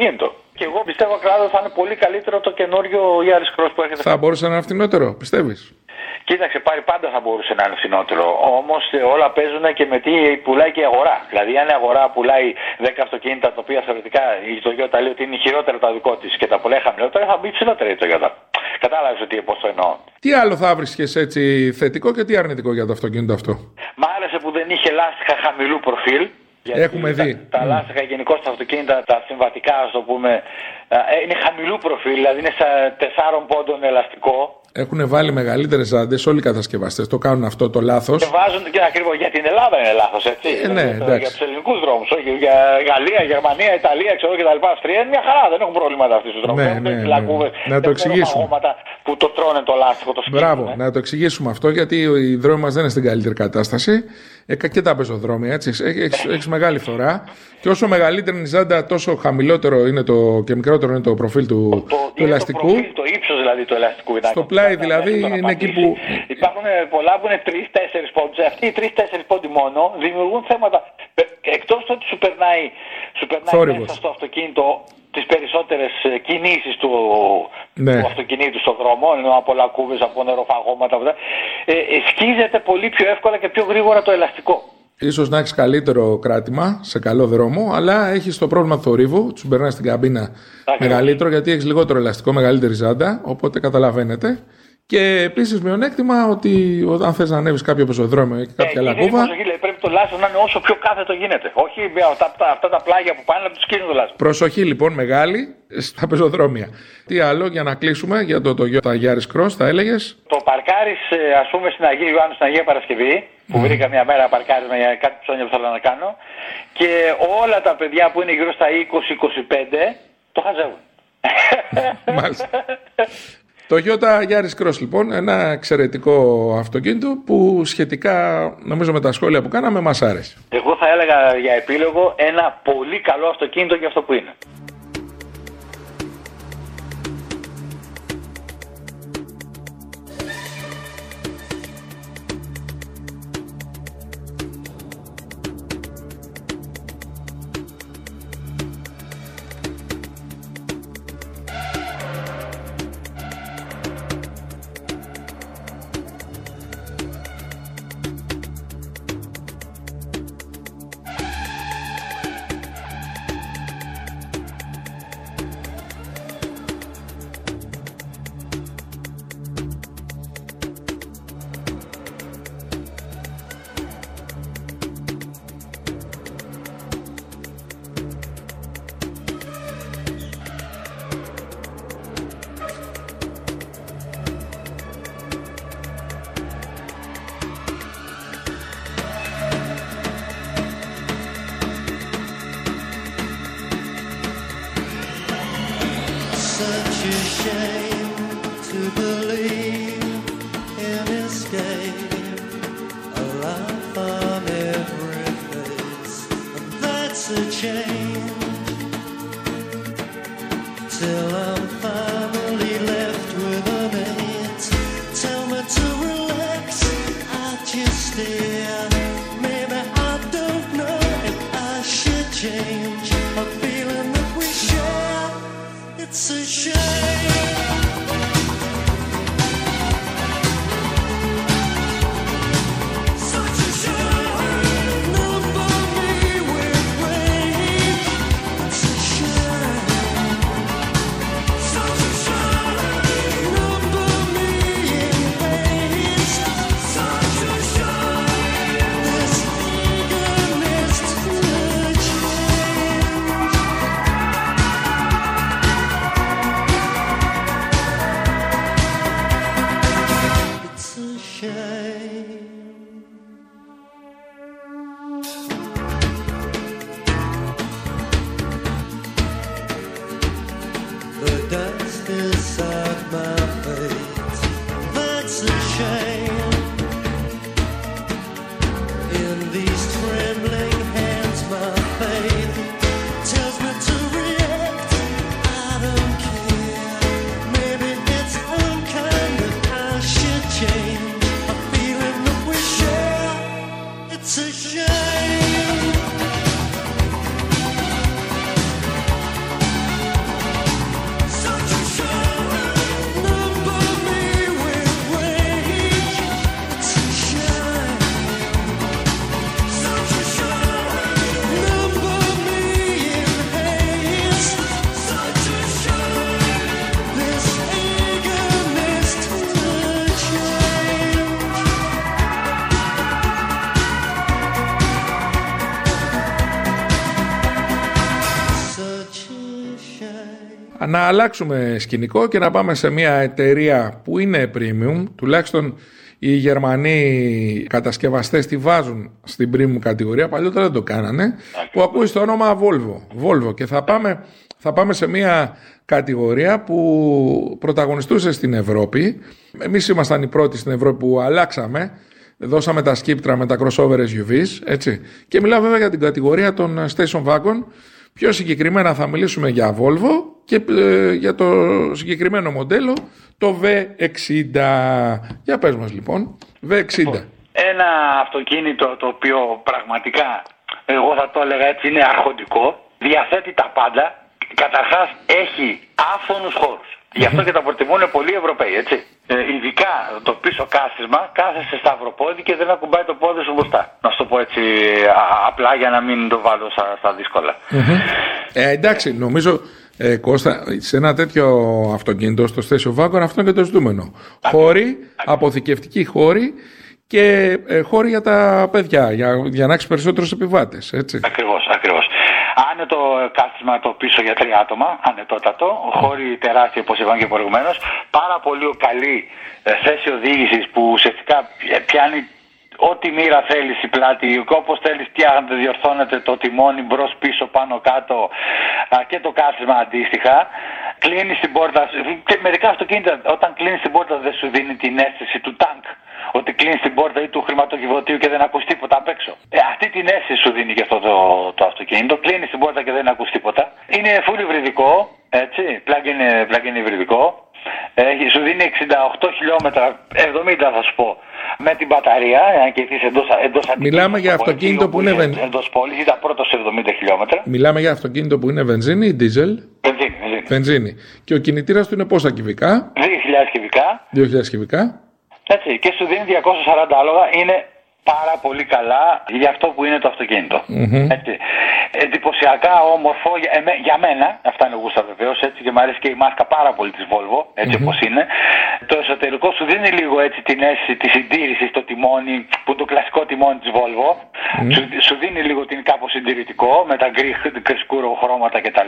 Speaker 2: Και εγώ πιστεύω κλάδο θα είναι πολύ καλύτερο το καινούριο Yaris Cross που έρχεται.
Speaker 1: Θα μπορούσε να είναι φθηνότερο, πιστεύεις?
Speaker 2: Κοίταξε, πάντα θα μπορούσε να είναι φθηνότερο. Όμως όλα παίζουν και με τι πουλάει και η αγορά. Δηλαδή, αν η αγορά πουλάει 10 αυτοκίνητα τα οποία θεωρητικά η Toyota λέει ότι είναι χειρότερα το δικό της και τα πουλάει χαμηλότερα, θα μπει ψηλότερα η Toyota. Κατάλαβες ότι πώς το εννοώ.
Speaker 1: Τι άλλο θα βρίσκες έτσι θετικό και τι αρνητικό για το αυτοκίνητο αυτό?
Speaker 2: Μ' άρεσε που δεν είχε λάστιχα χαμηλού προφίλ.
Speaker 1: Έχουμε δει.
Speaker 2: Τα λάστιχα γενικώς στα αυτοκίνητα, τα συμβατικά, ας το πούμε, είναι χαμηλού προφίλ, δηλαδή είναι σε 4 πόντων ελαστικό. Έχουν
Speaker 1: βάλει μεγαλύτερες ζάντες, όλοι οι κατασκευαστές το κάνουν αυτό το λάθος.
Speaker 2: Και βάζουν και ακριβώς για την Ελλάδα είναι λάθος, έτσι.
Speaker 1: Ναι,
Speaker 2: για τους ελληνικούς δρόμους, όχι για Γαλλία, Γερμανία, Ιταλία, ξέρω και τα λοιπά. Αυστρία είναι μια χαρά, δεν έχουν προβλήματα αυτοί στους δρόμους.
Speaker 1: Ναι. Να το εξηγήσουμε.
Speaker 2: Που το τρώνε το λάστιχο, το σκύλο.
Speaker 1: Μπράβο, να το εξηγήσουμε αυτό, γιατί οι δρόμοι μας δεν είναι στην καλύτερη κατάσταση. Και τα πεζοδρόμια, έτσι. Έχεις μεγάλη φθορά. Και όσο μεγαλύτερη είναι η ζάντα, τόσο χαμηλότερο είναι και μικρότερο είναι το προφίλ του ελαστικού.
Speaker 2: Το ύψος δηλαδή του ελαστικού.
Speaker 1: Στο πλάι δηλαδή είναι εκεί που.
Speaker 2: Υπάρχουν πολλά που είναι 3-4 πόντους. Αυτοί οι 3-4 πόντοι μόνο δημιουργούν θέματα. Εκτός ότι σου περνάει μέσα στο αυτοκίνητο τις περισσότερες κινήσεις του αυτοκινήτου στον δρόμο, από λακκούβες, από νεροφαγώματα, σκίζεται πολύ πιο εύκολα και πιο γρήγορα το ελαστικό.
Speaker 1: Ίσως να έχεις καλύτερο κράτημα σε καλό δρόμο, αλλά έχεις το πρόβλημα του θορύβου, του περνάει στην καμπίνα μεγαλύτερο, γιατί έχεις λιγότερο ελαστικό, μεγαλύτερη ζάντα, οπότε καταλαβαίνετε. Και επίσης μειονέκτημα ότι όταν θες να ανέβεις κάποιο πεζοδρόμιο ή κάποια λακκούβα.
Speaker 2: Πρέπει το λάστιχο να είναι όσο πιο κάθετο γίνεται. Όχι αυτά τα πλάγια που πάνε να τους σκύνουν το λάστιχο.
Speaker 1: Προσοχή λοιπόν μεγάλη στα πεζοδρόμια. Τι άλλο για να κλείσουμε για το Toyota Yaris Cross, θα έλεγες?
Speaker 2: Το παρκάρις, ας πούμε, στην Αγία Ιωάννου, στην Αγία Παρασκευή, που βρήκα μια μέρα παρκάρισμα για κάτι ψώνια που θέλω να κάνω, και όλα τα παιδιά που είναι γύρω στα 20-25 το χαζεύουν.
Speaker 1: Μάλιστα. Το Toyota Yaris Cross λοιπόν, ένα εξαιρετικό αυτοκίνητο που σχετικά νομίζω με τα σχόλια που κάναμε μας άρεσε.
Speaker 2: Εγώ θα έλεγα για επίλογο ένα πολύ καλό αυτοκίνητο για αυτό που είναι.
Speaker 1: να αλλάξουμε σκηνικό και να πάμε σε μια εταιρεία που είναι premium, τουλάχιστον οι Γερμανοί κατασκευαστές τη βάζουν στην premium κατηγορία, παλιότερα δεν το κάνανε, που ακούει στο όνομα Volvo. Και θα πάμε σε μια κατηγορία που πρωταγωνιστούσε στην Ευρώπη. Εμείς ήμασταν οι πρώτοι στην Ευρώπη που αλλάξαμε. Δώσαμε τα σκύπτρα με τα crossover SUVs, έτσι. Και μιλάω βέβαια για την κατηγορία των station wagon. Πιο συγκεκριμένα θα μιλήσουμε για Volvo και για το συγκεκριμένο μοντέλο, το V60. Για πες μας λοιπόν, V60.
Speaker 2: Ένα αυτοκίνητο το οποίο πραγματικά, εγώ θα το έλεγα έτσι, είναι αρχοντικό. Διαθέτει τα πάντα. Καταρχάς έχει άφθονους χώρους. Γι' αυτό και τα προτιμούν πολλοί Ευρωπαίοι, έτσι. Ειδικά το πίσω κάθισμα, κάθεσαι σταυροπόδι και δεν ακουμπάει το πόδι σου μπροστά. Να σου το πω έτσι απλά για να μην το βάλω στα δύσκολα.
Speaker 1: Εντάξει, νομίζω Κώστα, σε ένα τέτοιο αυτοκίνητο στο station wagon αυτό είναι και το ζητούμενο. Χώροι, αποθηκευτικοί χώροι και χώροι για τα παιδιά, για να έχεις περισσότερους επιβάτες, έτσι.
Speaker 2: Ακριβώς. Άνετο κάθισμα το πίσω για 3 άτομα, ανετότατο, χώροι τεράστιοι όπως είπαμε και προηγουμένως, πάρα πολύ καλή θέση οδήγησης που ουσιαστικά πιάνει ό,τι μοίρα θέλεις η πλάτη, όπως θέλεις φτιάχνεται, διορθώνεται το τιμόνι μπρος πίσω πάνω κάτω και το κάθισμα αντίστοιχα. Κλείνεις την πόρτα και μερικά αυτοκίνητα όταν κλείνεις την πόρτα δεν σου δίνει την αίσθηση του τάγκ. Ότι κλείνεις την πόρτα ή του χρηματοκιβωτίου και δεν ακούς τίποτα απ' έξω. Αυτή την αίσθηση σου δίνει και αυτό το αυτοκίνητο. Κλείνεις την πόρτα και δεν ακούς τίποτα. Είναι full υβριδικό, έτσι, plug-in υβριδικό. Σου δίνει 68 χιλιόμετρα, 70 θα σου πω, με την μπαταρία, αν και εσείς εντός
Speaker 1: Μιλάμε για αυτοκίνητο που είναι
Speaker 2: εντός πόλης, ήταν πρώτο σε 70 χιλιόμετρα.
Speaker 1: Μιλάμε για αυτοκίνητο που είναι βενζίνη ή ντίζελ. Βενζίνη. Και ο κινητήρας του είναι πόσα κυβικά?
Speaker 2: 2.000 κυβικά.
Speaker 1: 2.000 κυβικά.
Speaker 2: Έτσι, και σου δίνει 240 άλογα, είναι πάρα πολύ καλά για αυτό που είναι το αυτοκίνητο. Έτσι. Εντυπωσιακά όμορφο για μένα, αυτά είναι γούστα βεβαίως, έτσι, και μου αρέσει και η μάσκα πάρα πολύ της Volvo, έτσι όπως είναι. Το εσωτερικό σου δίνει λίγο έτσι την αίσθηση της συντήρησης στο τιμόνι, που είναι το κλασικό τιμόνι της Volvo. Σου δίνει λίγο την κάπως συντηρητικό, με τα γκρισκούρο χρώματα κτλ.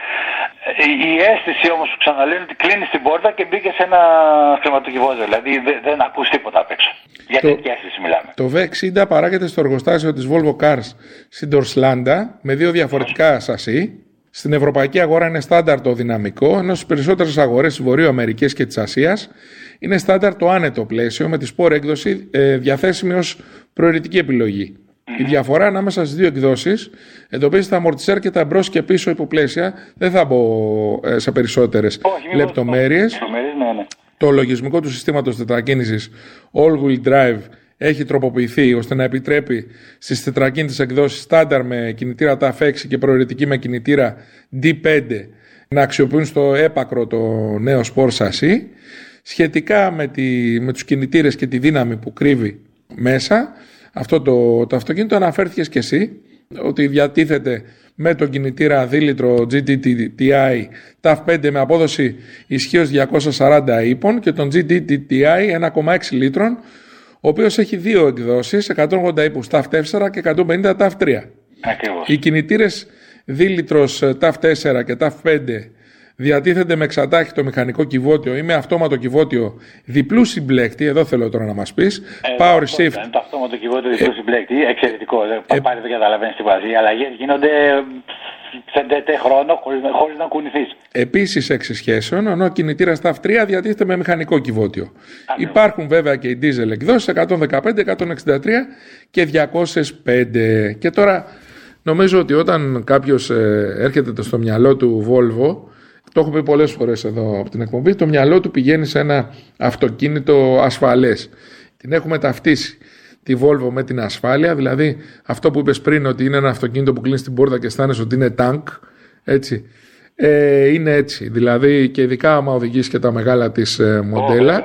Speaker 2: Η αίσθηση όμως που ξαναλέω είναι ότι κλείνεις την πόρτα και μπήκε σε ένα χρηματοκιβώτιο, δηλαδή δεν ακούς τίποτα απ' έξω. Για τέτοια αίσθηση μιλάμε.
Speaker 1: Το V60 παράγεται στο εργοστάσιο της Volvo Cars στην Torslanda με 2 διαφορετικά σασί. Στην ευρωπαϊκή αγορά είναι στάνταρ το δυναμικό, ενώ στις περισσότερες αγορές της Βορειοαμερικής και της Ασίας είναι στάνταρ το άνετο πλαίσιο με τη Sport έκδοση διαθέσιμη ως προαιρετική επιλογή. Η διαφορά ανάμεσα στις δύο εκδόσεις εντοπίζει τα αμορτισέρ και τα εμπρός και πίσω υποπλαίσια. Δεν θα μπω σε περισσότερες λεπτομέρειες.
Speaker 2: Ναι.
Speaker 1: Το λογισμικό του συστήματος τετρακίνησης All-Wheel Drive έχει τροποποιηθεί ώστε να επιτρέπει στις τετρακίνητες εκδόσεις στάνταρ με κινητήρα TAF 6 και προαιρετική με κινητήρα D5 να αξιοποιούν στο έπακρο το νέο Sport Chassis. Σχετικά με τους κινητήρες και τη δύναμη που κρύβει μέσα, αυτό το αυτοκίνητο αναφέρθηκες και εσύ, ότι διατίθεται με τον κινητήρα 2 λίτρο GT-TI TAF 5 με απόδοση ισχύως 240 ύπων και τον GT-TI 1,6 λίτρων, ο οποίος έχει 2 εκδόσεις, 180 ύπους TAF 4 και 150 TAF 3.
Speaker 2: Ακριβώς.
Speaker 1: Οι κινητήρες 2 λίτρος TAF 4 και TAF 5 διατίθενται με εξατάχητο μηχανικό κυβότιο ή με αυτόματο κυβότιο διπλού συμπλέκτη. Εδώ θέλω τώρα να μας πεις. Power Shift.
Speaker 2: Το αυτόματο κυβότιο διπλού συμπλέκτη, εξαιρετικό. Πάλι δεν καταλαβαίνεις τι βάζει. Οι αλλαγές γίνονται σε τέτοιο χρόνο χωρίς να κουνηθείς.
Speaker 1: Επίσης εξισχέσεων, ενώ ο κινητήρας TAF 3 διατίθεται με μηχανικό κυβότιο. Υπάρχουν βέβαια και οι diesel εκδόσεις 115, 163 και 205. Και τώρα νομίζω ότι όταν κάποιος έρχεται στο μυαλό του Volvo, το έχω πει πολλές φορές εδώ από την εκπομπή, το μυαλό του πηγαίνει σε ένα αυτοκίνητο ασφαλές. Την έχουμε ταυτίσει τη Volvo με την ασφάλεια, δηλαδή αυτό που είπες πριν, ότι είναι ένα αυτοκίνητο που κλείνεις την πόρτα και αισθάνεσαι ότι είναι tank, έτσι. Είναι έτσι, δηλαδή, και ειδικά άμα οδηγείς και τα μεγάλα της μοντέλα.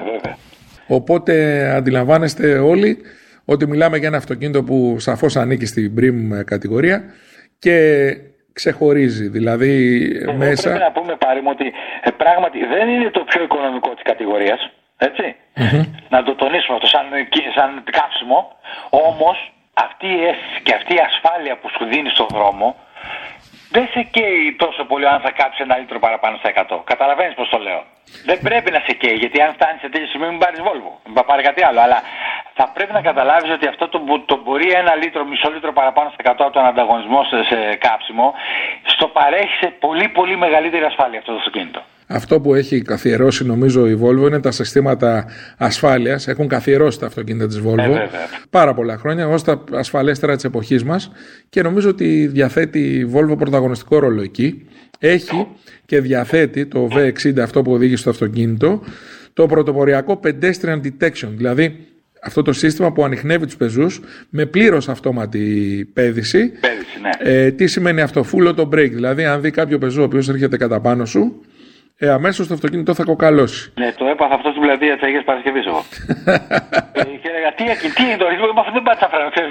Speaker 1: Οπότε αντιλαμβάνεστε όλοι ότι μιλάμε για ένα αυτοκίνητο που σαφώς ανήκει στην premium κατηγορία και ξεχωρίζει, δηλαδή μέσα.
Speaker 2: Πρέπει να πούμε πάρει ότι πράγματι δεν είναι το πιο οικονομικό της κατηγορίας, έτσι. Να το τονίσουμε αυτό σαν καύσιμο, όμως αυτή η αίσθηση και αυτή η ασφάλεια που σου δίνει στον δρόμο δεν σε καίει τόσο πολύ αν θα κάψει 1 λίτρο παραπάνω στα 100. Καταλαβαίνεις πώς το λέω. Δεν πρέπει να σε καίει, γιατί αν φτάνει σε τέτοιο σημείο μην πάρεις Volvo. Μην πάρει κάτι άλλο. Αλλά θα πρέπει να καταλάβεις ότι αυτό το μπορεί 1 λίτρο, μισό λίτρο παραπάνω στα 100 από τον ανταγωνισμό σε κάψιμο, στο παρέχει σε πολύ πολύ μεγαλύτερη ασφάλεια αυτό το αυτοκίνητο.
Speaker 1: Αυτό που έχει καθιερώσει νομίζω η Volvo είναι τα συστήματα ασφάλειας. Έχουν καθιερώσει τα αυτοκίνητα της Volvo πάρα πολλά χρόνια ως τα ασφαλέστερα της εποχής μας και νομίζω ότι διαθέτει η Volvo πρωταγωνιστικό ρόλο εκεί. Έχει και διαθέτει το V60, αυτό που οδήγησε στο αυτοκίνητο, το πρωτοποριακό pedestrian detection, δηλαδή αυτό το σύστημα που ανιχνεύει τους πεζούς με πλήρως αυτόματη πέδηση.
Speaker 2: Ναι.
Speaker 1: Τι σημαίνει αυτό? Full auto brake, δηλαδή αν δει κάποιο πεζό ο οποίος έρχεται κατά πάνω σου, αμέσως το αυτοκίνητο θα κοκαλώσει.
Speaker 2: Ναι, το έπαθα αυτό στην πλατεία της Αγίας Παρασκευής εγώ. Και έλεγα, τι είναι το ρυθμό, αυτό δεν πάτησα φρένο, ξέρεις,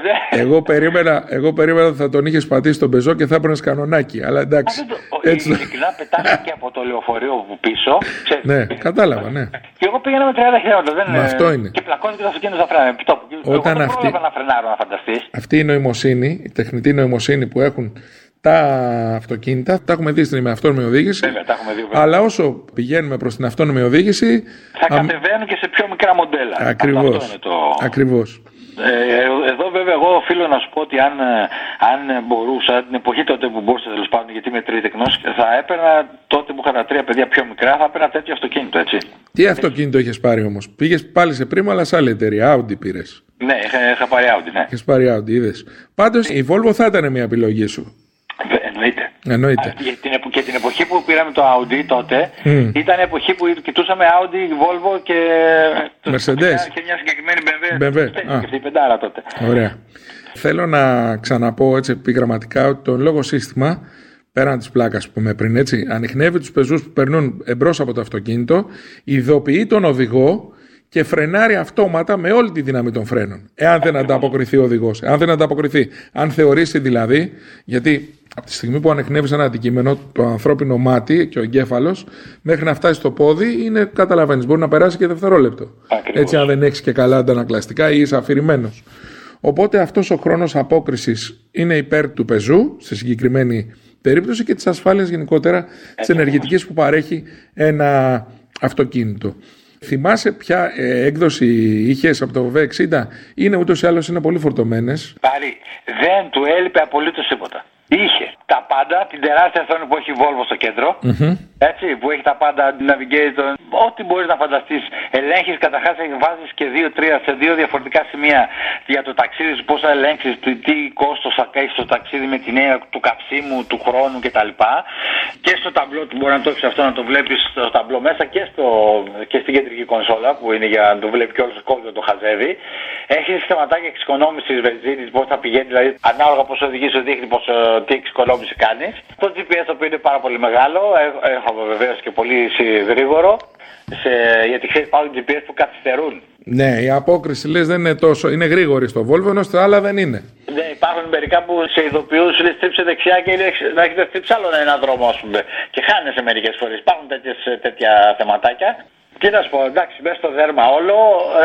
Speaker 1: Εγώ περίμενα ότι θα τον είχες πατήσει τον πεζό και θα έπαιρνες κανονάκι, αλλά εντάξει.
Speaker 2: Ειλικρινά πετάχτηκε από το λεωφορείο που πίσω.
Speaker 1: Ναι, κατάλαβα, ναι.
Speaker 2: Και εγώ πήγαινα με 30 χιλιόμετρα.
Speaker 1: Μα αυτό είναι.
Speaker 2: Και πλακώνει και το αυτοκίνητο στα φρένα.
Speaker 1: Όταν
Speaker 2: δεν πρόλαβα να φρενάρω, να φανταστείς.
Speaker 1: Αυτή η νοημοσύνη, η τεχνητή νοημοσύνη που έχουν τα αυτοκίνητα, τα έχουμε δει στην αυτόνομη οδήγηση.
Speaker 2: Βέβαια, τα έχουμε δει.
Speaker 1: Αλλά όσο πηγαίνουμε προς την αυτόνομη οδήγηση,
Speaker 2: θα κατεβαίνουν και σε πιο μικρά μοντέλα.
Speaker 1: Ακριβώς.
Speaker 2: Εδώ βέβαια εγώ οφείλω να σου πω ότι αν μπορούσα, την εποχή τότε που μπορούσα τέλος πάντων, γιατί είμαι τρίτεκνος, θα έπαιρνα τότε που είχα τα 3 παιδιά πιο μικρά, θα έπαιρνα τέτοιο αυτοκίνητο, έτσι.
Speaker 1: Τι αυτοκίνητο είχες πάρει όμως? Πήγες πάλι σε πρίμα, αλλά σε άλλη εταιρεία, Audi πήρες?
Speaker 2: Ναι, είχα πάρει Audi, ναι.
Speaker 1: Είχες πάρει Audi, είδες. Πάντως η Volvo θα ήταν μια επιλογή σου.
Speaker 2: Εννοείται. Και την εποχή που πήραμε το Audi τότε, ήταν εποχή που κοιτούσαμε Audi, Volvo και
Speaker 1: Mercedes.
Speaker 2: Και μια συγκεκριμένη
Speaker 1: BMW.
Speaker 2: Και αυτή η πεντάρα τότε.
Speaker 1: Ωραία. Θέλω να ξαναπώ έτσι επιγραμματικά ότι το λόγο σύστημα, πέραν της πλάκας που είπαμε πριν, έτσι, ανιχνεύει τους πεζούς που περνούν εμπρός από το αυτοκίνητο, ειδοποιεί τον οδηγό και φρενάρει αυτόματα με όλη τη δύναμη των φρένων. Εάν δεν ανταποκριθεί ο οδηγός. Αν θεωρήσει δηλαδή, γιατί από τη στιγμή που ανιχνεύεις ένα αντικείμενο, το ανθρώπινο μάτι και ο εγκέφαλος, μέχρι να φτάσει στο πόδι, είναι, καταλαβαίνεις, μπορεί να περάσει και δευτερόλεπτο.
Speaker 2: Ακριβώς.
Speaker 1: Έτσι, αν δεν έχεις και καλά αντανακλαστικά ή είσαι αφηρημένος. Οπότε αυτός ο χρόνος απόκρισης είναι υπέρ του πεζού, στη συγκεκριμένη περίπτωση, και της ασφάλειας γενικότερα, της ενεργητικής που παρέχει ένα αυτοκίνητο. Θυμάσαι ποια έκδοση είχες από το V60? Είναι ούτως ή άλλως είναι πολύ φορτωμένες.
Speaker 2: Πάρη, δεν του έλειπε απολύτως τίποτα. Είχε τα πάντα, την τεράστια οθόνη που έχει η Volvo στο κέντρο, έτσι, που έχει τα πάντα, navigator, ό,τι μπορείς να φανταστείς. Ελέγχεις, καταρχάς βάζεις και 2-3 σε 2 διαφορετικά σημεία για το ταξίδι σου, πώς θα ελέγξεις, τι κόστος θα κάνεις στο ταξίδι με την έννοια του καυσίμου, του χρόνου κτλ. Και στο ταμπλό του μπορεί να το έχεις αυτό, να το βλέπεις στο ταμπλό μέσα και στην κεντρική κονσόλα που είναι για να το βλέπει και όλος ο κόσμος το χαζεύει. Έχει συστηματάκια εξοικονόμησης βενζίνης, πώς θα πηγαίνει, δηλαδή ανάλογα πώς οδηγείς, σου δείχνει τι εξοικονόμηση κάνεις. Το GPS το οποίο είναι πάρα πολύ μεγάλο, έχω βεβαίως και πολύ γρήγορο, γιατί ξέρεις υπάρχουν GPS που καθυστερούν.
Speaker 1: Ναι, η απόκριση λες δεν είναι τόσο, είναι γρήγορη στο Volvo, ενώ στα άλλα δεν είναι.
Speaker 2: Ναι, υπάρχουν μερικά που σε ειδοποιούν, σου λέει στρίψε δεξιά και να έχετε στρίψει άλλο ένα δρόμο, ας πούμε. Και χάνεσαι μερικές φορές. Υπάρχουν τέτοια θεματάκια. Τι να σου πω, εντάξει, μέσα στο δέρμα όλο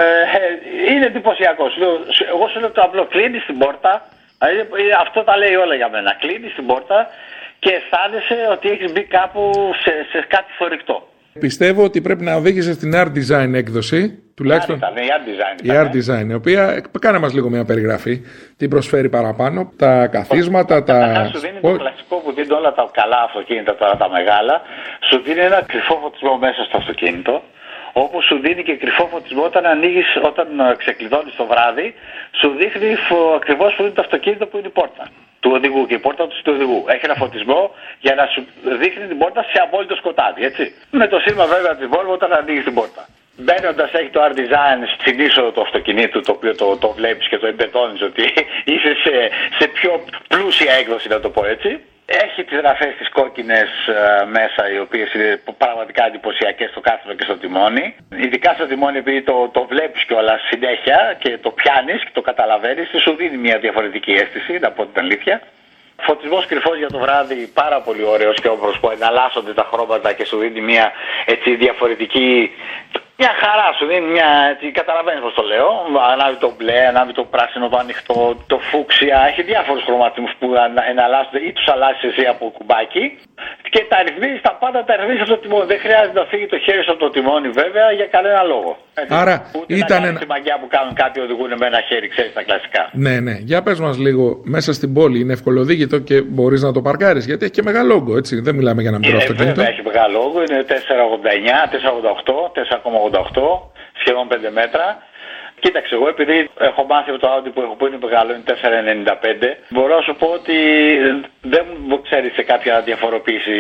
Speaker 2: είναι εντυπωσιακό. Εγώ σου λέω το απλό, κλείνεις την πόρτα. Αυτό τα λέει όλα για μένα. Κλείνεις την πόρτα και αισθάνεσαι ότι έχεις μπει κάπου σε κάτι φορικτό.
Speaker 1: Πιστεύω ότι πρέπει να οδήγησες στην Art Design έκδοση. Τουλάχιστον
Speaker 2: η
Speaker 1: Art Design, η οποία, κάνε μας λίγο μια περιγραφή. Τι προσφέρει παραπάνω, τα καθίσματα,
Speaker 2: σου δίνει το κλασικό που δίνει όλα τα καλά αυτοκίνητα, τώρα τα μεγάλα. Σου δίνει ένα κρυφό φωτισμό μέσα στο αυτοκίνητο. Όπως σου δίνει και κρυφό φωτισμό όταν ξεκλειδώνεις το βράδυ, σου δείχνει ακριβώς που είναι το αυτοκίνητο που είναι η πόρτα του οδηγού και η πόρτα του οδηγού. Έχει ένα φωτισμό για να σου δείχνει την πόρτα σε απόλυτο σκοτάδι, έτσι. Με το σήμα βέβαια της Volvo όταν ανοίγεις την πόρτα. Μπαίνοντας έχει το Art Design στην είσοδο του αυτοκινήτου, το οποίο το βλέπεις και το εμπεδώνεις ότι είσαι σε πιο πλούσια έκδοση, να το πω έτσι. Έχει τις γραφές τις κόκκινες μέσα, οι οποίες είναι πραγματικά εντυπωσιακές στο κάθισμα και στο τιμόνι. Ειδικά στο τιμόνι, επειδή το βλέπεις κιόλας συνέχεια και το πιάνεις και το καταλαβαίνεις, σου δίνει μια διαφορετική αίσθηση, να πω την αλήθεια. Φωτισμός κρυφός για το βράδυ, πάρα πολύ ωραίος και όπως πω, εναλλάσσονται τα χρώματα και σου δίνει μια έτσι διαφορετική Μια χαρά σου δίνει μια. Καταλαβαίνεις πώς το λέω. Ανάβει το μπλε, ανάβει το πράσινο, το ανοιχτό, το φούξια. Έχει διάφορους χρωματισμούς που εναλλάσσονται ή τους αλλάζεις εσύ από κουμπάκι. Και τα ρυθμίζεις τα πάντα, τα ρυθμίζεις από το τιμόνι. Δεν χρειάζεται να φύγει το χέρι σου από το τιμόνι, βέβαια, για κανένα λόγο.
Speaker 1: Άρα
Speaker 2: ούτε
Speaker 1: ήταν.
Speaker 2: Τη μαγιά που κάνουν κάποιοι οδηγούν με ένα χέρι, ξέρεις τα κλασικά.
Speaker 1: Ναι, ναι. Για πες μας λίγο, μέσα στην πόλη είναι ευκολοδίγητο και μπορείς να το παρκάρεις. Γιατί έχει και μεγάλο όγκο, έτσι. Δεν μιλάμε για ένα μικρό αυτοκίνητο.
Speaker 2: Βέβαια, έχει μεγάλο όγκο. Είναι 4,89, 4,88, 4,88, σχεδόν 5 μέτρα. Κοίταξε, εγώ επειδή έχω μάθει από το Audi που έχω που είναι μεγάλο, είναι 4,95, μπορώ να σου πω ότι δεν ξέρεις σε κάποια διαφοροποίηση.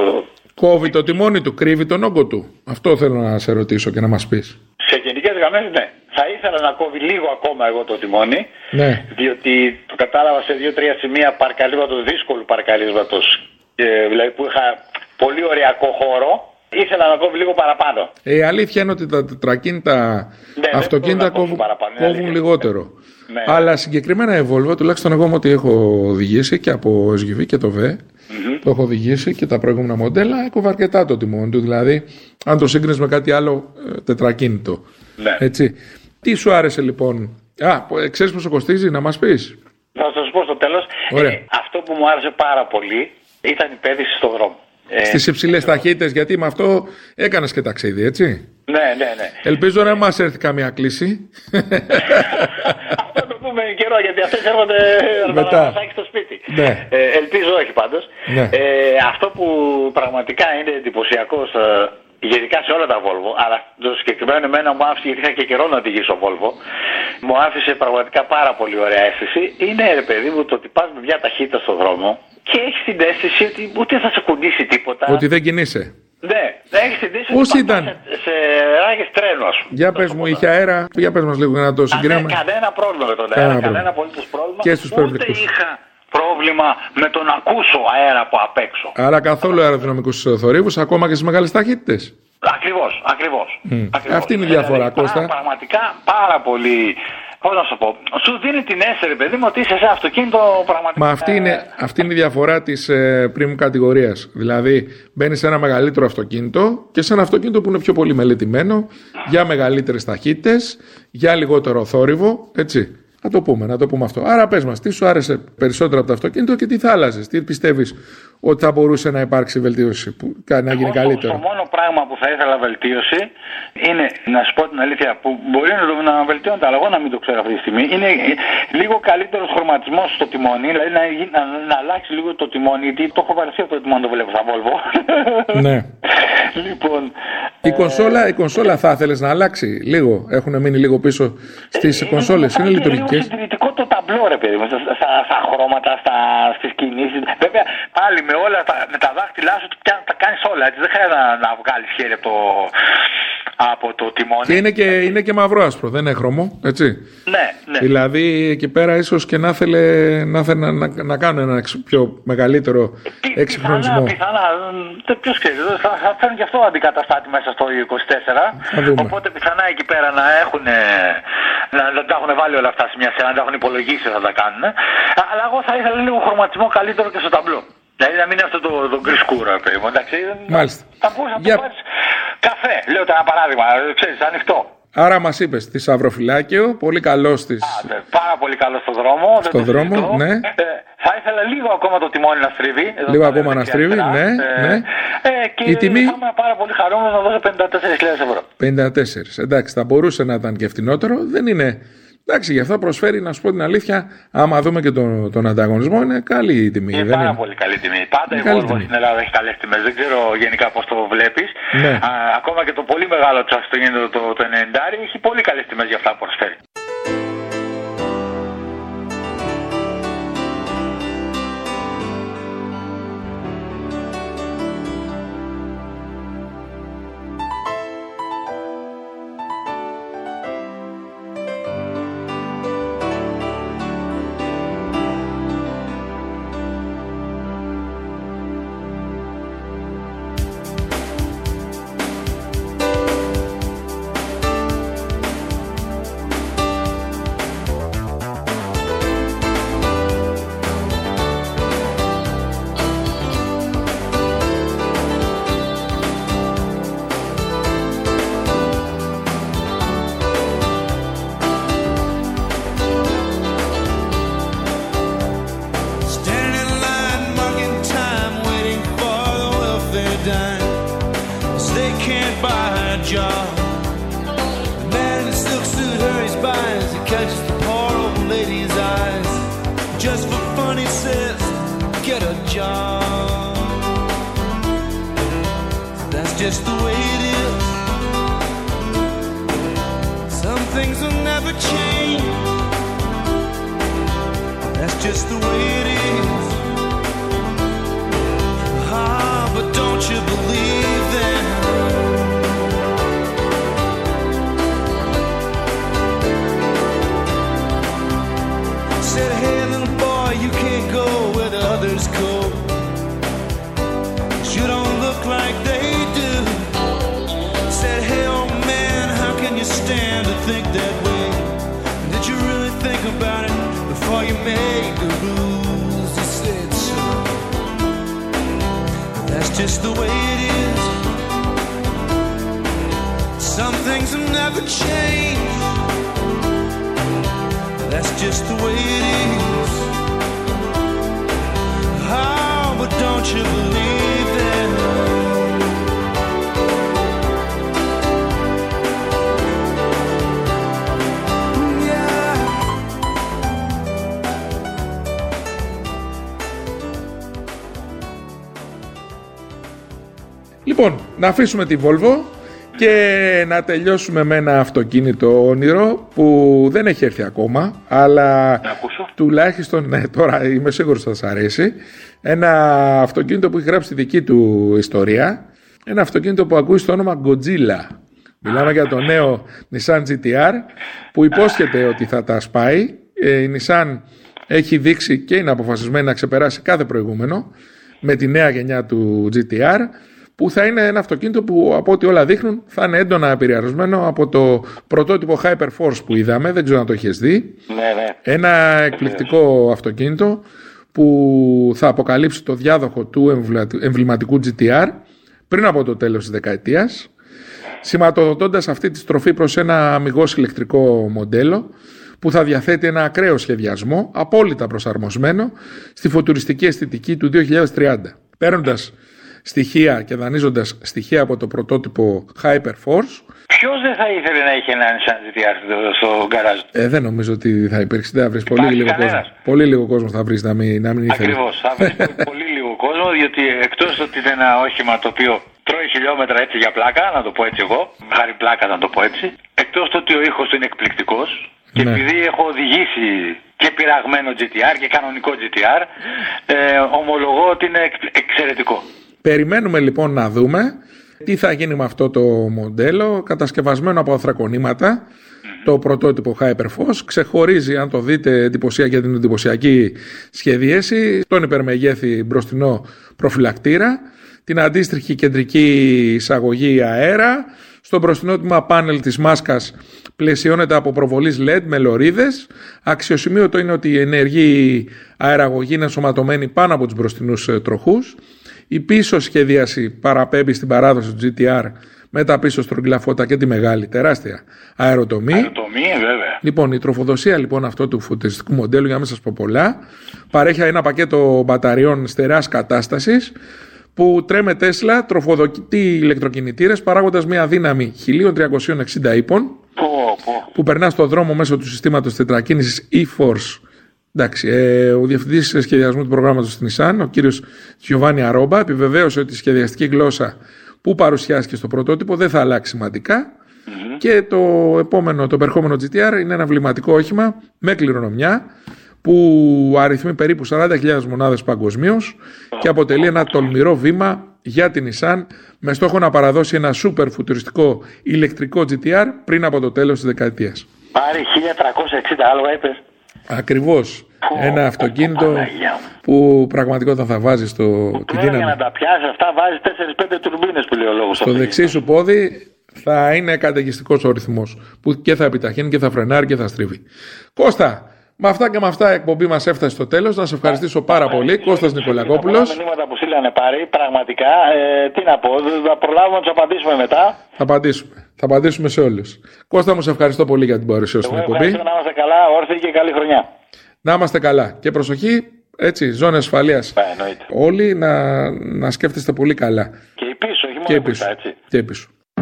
Speaker 1: Κόβει το τιμόνι του, κρύβει τον όγκο του. Αυτό θέλω να σε ρωτήσω και να μας πεις.
Speaker 2: Σε γενικές γραμμές, ναι. Θα ήθελα να κόβει λίγο ακόμα εγώ το τιμόνι,
Speaker 1: ναι.
Speaker 2: Διότι το κατάλαβα σε 2-3 σημεία παρκαρίσματος, δύσκολου παρκαρίσματος, δηλαδή που είχα πολύ ωραιακό χώρο. Ήθελα να κόβει λίγο παραπάνω.
Speaker 1: Η αλήθεια είναι ότι τα τετρακίνητα αυτοκίνητα κόβουν λιγότερο. Ναι. Αλλά συγκεκριμένα η Volvo, τουλάχιστον εγώ ότι έχω οδηγήσει και από SUV και το V, το έχω οδηγήσει και τα προηγούμενα μοντέλα, έκοβε αρκετά το τιμόνι του. Δηλαδή, αν το σύγκρινες με κάτι άλλο τετρακίνητο. Ναι. Έτσι. Τι σου άρεσε λοιπόν? Ξέρεις πόσο κοστίζει, να μας πεις?
Speaker 2: Θα σας πω στο τέλος. Αυτό που μου άρεσε πάρα πολύ ήταν η πέδηση στον δρόμο.
Speaker 1: Στις υψηλές ταχύτητες, γιατί με αυτό έκανες και ταξίδι, έτσι.
Speaker 2: Ναι.
Speaker 1: Ελπίζω να μας έρθει καμία κλίση.
Speaker 2: Αυτό το πούμε καιρό, γιατί αυτές έρχονται μετά στο σπίτι.
Speaker 1: Ναι.
Speaker 2: Ελπίζω όχι πάντως.
Speaker 1: Ναι.
Speaker 2: Αυτό που πραγματικά είναι εντυπωσιακό γενικά σε όλα τα Volvo, αλλά το συγκεκριμένο εμένα μου άφησε, γιατί είχα και καιρό να οδηγήσω Volvo, μου άφησε πραγματικά πάρα πολύ ωραία αίσθηση. Είναι, ρε παιδί μου, το ότι πας με μια ταχύτητα στον δρόμο και έχεις την αίσθηση ότι ούτε θα σε κουνήσει τίποτα.
Speaker 1: Ότι δεν κινείσαι.
Speaker 2: Ναι, δεν έχεις την αίσθηση
Speaker 1: ότι
Speaker 2: ήταν σε ράγες τρένου, ας πούμε. Για
Speaker 1: πες μου, είχε αέρα, για πες μας λίγο να το συγκρίνουμε.
Speaker 2: Κανένα πρόβλημα με τον αέρα, κανένα απολύτως πρόβλημα.
Speaker 1: Και στους
Speaker 2: ούτε είχα πρόβλημα με τον ακούσω αέρα από απ' έξω.
Speaker 1: Άρα καθόλου αεροδυναμικούς θορύβους, ακόμα και στις μεγάλες ταχύτητες.
Speaker 2: Ακριβώς.
Speaker 1: Αυτή είναι η διαφορά, Κώστα.
Speaker 2: Πραγματικά πάρα πολύ. Πώς να σου πω, σου δίνει την αίσθηση, παιδί μου, ότι είσαι σε αυτοκίνητο πραγματικά.
Speaker 1: Μα αυτή είναι η διαφορά της premium κατηγορίας. Δηλαδή, μπαίνεις σε ένα μεγαλύτερο αυτοκίνητο και σε ένα αυτοκίνητο που είναι πιο πολύ μελετημένο για μεγαλύτερες ταχύτητες, για λιγότερο θόρυβο, έτσι. Να το πούμε αυτό. Άρα πες μας, τι σου άρεσε περισσότερο από το αυτοκίνητο και τι θα άλλαζες, τι πιστεύεις ότι θα μπορούσε να υπάρξει βελτίωση, που να γίνει καλύτερο?
Speaker 2: Το μόνο πράγμα που θα ήθελα βελτίωση είναι, να σου πω την αλήθεια, που μπορεί να βελτιώνεται, αλλά εγώ να μην το ξέρω αυτή τη στιγμή, είναι λίγο καλύτερος χρωματισμός στο τιμόνι, δηλαδή να αλλάξει λίγο το τιμόνι, γιατί το έχω βαρεθεί αυτό το τιμόνι, το βλέπω στα Volvo.
Speaker 1: Ναι.
Speaker 2: Λοιπόν,
Speaker 1: η κονσόλα θα ήθελες να αλλάξει λίγο, έχουν μείνει λίγο πίσω στις κονσόλες, είναι λειτουργικές.
Speaker 2: Είναι συντηρητικό το ταμπλό, ρε παιδί μου, στα χρώματα, στις κινήσεις. Βέβαια, πάλι με όλα με τα δάχτυλά σου τα κάνεις όλα, έτσι, δεν χρειάζεται να βγάλεις χέρι από το τιμόνι.
Speaker 1: Και είναι και μαύρο άσπρο, δεν είναι χρώμο, έτσι.
Speaker 2: Ναι.
Speaker 1: Δηλαδή εκεί πέρα ίσως και να ήθελε να κάνουν ένα πιο μεγαλύτερο εξυγχρονισμό.
Speaker 2: Πιθανά, ποιος ξέρει, θα φέρουν και αυτό αντικαταστάτη μέσα στο 24. Οπότε πιθανά εκεί πέρα να τα έχουν βάλει όλα αυτά σε μια σειρά, να τα έχουν υπολογίσει, θα τα κάνουν. Αλλά εγώ θα ήθελα λίγο χρωματισμό καλύτερο και στο ταμπλό. Δηλαδή να μην είναι αυτό το γκρι σκούρο, εντάξει.
Speaker 1: Μάλιστα.
Speaker 2: Θα μπορείς να το πάρεις καφέ, λέω ένα παράδειγμα, ξέρεις, ανοιχτό.
Speaker 1: Άρα μας είπες, Σταυροφυλάκιο, πολύ καλό στις...
Speaker 2: Πάρα πολύ καλό στο δρόμο.
Speaker 1: Στο δρόμο, ναι.
Speaker 2: Θα ήθελα λίγο ακόμα το τιμόνι να στρίβει.
Speaker 1: Λίγο ακόμα να στρίβει, ναι.
Speaker 2: Και
Speaker 1: η τιμή...
Speaker 2: θα είμαι πάρα πολύ χαρούμενος να δώσω 54.000 ευρώ.
Speaker 1: 54, εντάξει, θα μπορούσε να ήταν και φτηνότερο, δεν είναι... Εντάξει, γι' αυτό προσφέρει, να σου πω την αλήθεια, άμα δούμε και τον ανταγωνισμό, είναι καλή η τιμή.
Speaker 2: Είναι πάρα πολύ καλή τιμή. Πάντα η Volvo στην Ελλάδα έχει καλές τιμές. Δεν ξέρω γενικά πώς το βλέπεις.
Speaker 1: Ναι.
Speaker 2: Ακόμα και το πολύ μεγάλο του αυτοκίνητο, το 90, έχει πολύ καλές τιμές για αυτά που προσφέρει.
Speaker 3: can't buy a job. The man in the silk suit hurries by as he catches the poor old lady's eyes. Just for fun, he says, get a job. That's just the way it is. Some things will never change. That's just the way it is. Ah, but don't you believe them? Said, hey little boy, you can't go where the others go. You don't look like they do. Said, hey old man, how can you stand to think that way? Did you really think about it before you made the rules? He said so. That's just the way it is. Some things will never change. That's just the way it is. Oh, but don't you believe them? Yeah.
Speaker 1: Λοιπόν, να αφήσουμε τη Volvo και να τελειώσουμε με ένα αυτοκίνητο όνειρο που δεν έχει έρθει ακόμα, αλλά τουλάχιστον, ναι, τώρα είμαι σίγουρος θα σας αρέσει. Ένα αυτοκίνητο που έχει γράψει τη δική του ιστορία. Ένα αυτοκίνητο που ακούει στο όνομα Godzilla. Μιλάμε για το νέο Nissan GT-R που υπόσχεται ότι θα τα σπάει. Η Nissan έχει δείξει και είναι αποφασισμένη να ξεπεράσει κάθε προηγούμενο με τη νέα γενιά του GT-R, που θα είναι ένα αυτοκίνητο που από ό,τι όλα δείχνουν θα είναι έντονα επηρεασμένο από το πρωτότυπο Hyperforce που είδαμε, δεν ξέρω αν το έχεις δει.
Speaker 2: Ναι.
Speaker 1: Ένα εκπληκτικό αυτοκίνητο που θα αποκαλύψει το διάδοχο του εμβληματικού GT-R πριν από το τέλος της δεκαετίας, σηματοδοτώντας αυτή τη στροφή προς ένα αμιγώς ηλεκτρικό μοντέλο που θα διαθέτει ένα ακραίο σχεδιασμό απόλυτα προσαρμοσμένο στη φουτουριστική αισθητική του 2030, παίρνοντας στοιχεία και δανείζοντας στοιχεία από το πρωτότυπο Hyperforce.
Speaker 2: Ποιος δεν θα ήθελε να είχε ένα Nissan GT-R στο γκαράζ?
Speaker 1: Δεν νομίζω ότι θα υπήρξει, δεν θα βρεις πολύ λίγο κόσμο. Πολύ λίγο κόσμο θα βρεις να μην ήθελε.
Speaker 2: Ακριβώς, θα βρεις πολύ λίγο κόσμο, διότι εκτός ότι είναι ένα όχημα το οποίο τρώει χιλιόμετρα έτσι για πλάκα, να το πω έτσι εγώ, χάρη πλάκα να το πω έτσι, εκτός ότι ο ήχος του είναι εκπληκτικός, και ναι, επειδή έχω οδηγήσει και πειραγμένο GT-R και κανονικό GT-R, ομολογώ ότι είναι εξαιρετικό.
Speaker 1: Περιμένουμε λοιπόν να δούμε τι θα γίνει με αυτό το μοντέλο, κατασκευασμένο από ανθρακονήματα, το πρωτότυπο Hyperforce. Ξεχωρίζει, αν το δείτε, εντυπωσιακή την εντυπωσιακή σχεδίαση, τον υπερμεγέθη μπροστινό προφυλακτήρα, την αντίστοιχη κεντρική εισαγωγή αέρα, στο μπροστινό τμήμα πάνελ της μάσκας πλαισιώνεται από προβολής LED με λωρίδες. Αξιοσημείωτο είναι ότι η ενεργή αεραγωγή είναι ενσωματωμένη πάνω από τους μπροστινούς τροχούς. Η πίσω σχεδίαση παραπέμπει στην παράδοση του GT-R με τα πίσω στρογγυλά φώτα και τη μεγάλη τεράστια αεροτομή.
Speaker 2: Βέβαια.
Speaker 1: Λοιπόν, η τροφοδοσία λοιπόν αυτό του φουτουριστικού μοντέλου, για να μην σας πω πολλά, παρέχει ένα πακέτο μπαταριών στερεάς κατάστασης που τρέμε Τέσλα, τροφοδοτεί ηλεκτροκινητήρες παράγοντας μια δύναμη 1360 ύπων που περνά στο δρόμο μέσω του συστήματος τετρακίνησης e-Force. Εντάξει, ο διευθυντής σχεδιασμού του προγράμματος της Nissan, ο κύριος Giovanni Aroba, επιβεβαίωσε ότι η σχεδιαστική γλώσσα που παρουσιάστηκε στο πρωτότυπο δεν θα αλλάξει σημαντικά και το επερχόμενο GT-R είναι ένα βληματικό όχημα με κληρονομιά που αριθμεί περίπου 40.000 μονάδες παγκοσμίως και αποτελεί ένα τολμηρό βήμα για την Nissan με στόχο να παραδώσει ένα σούπερ φουτουριστικό ηλεκτρικό GT-R πριν από το τέλος της δεκαετίας.
Speaker 2: Πάρει 1360 άλογα, είπες.
Speaker 1: Ακριβώς. Ένα αυτοκίνητο που πραγματικότητα θα βάζει στο.
Speaker 2: Για να τα πιάσει αυτά, βάζει 4-5 τουρμπίνες που λέει ο λόγος.
Speaker 1: Στο δεξί σου πόδι θα είναι καταιγιστικός ο ρυθμός που και θα επιταχύνει και θα φρενάρει και θα στρίβει. Κώστα, με αυτά και με αυτά η εκπομπή μας έφτασε στο τέλος. Να σε ευχαριστήσω πάρα πολύ. Κώστας Νικολακόπουλος.
Speaker 2: Τα μηνύματα που στείλανε πάρει, πραγματικά, τι να πω, θα προλάβουμε να τους απαντήσουμε μετά.
Speaker 1: Θα απαντήσουμε σε όλους. Κώστα, μου σε ευχαριστώ πολύ για την παρουσία στην εκπομπή.
Speaker 2: Να είμαστε καλά, όρθιοι και καλή χρονιά.
Speaker 1: Να είμαστε καλά. Και προσοχή, έτσι, ζώνη ασφαλείας. Όλοι να σκέφτεστε πολύ καλά.
Speaker 2: Και η πίσω, όχι μόνο η πίσω, έτσι.
Speaker 1: Και η πίσω.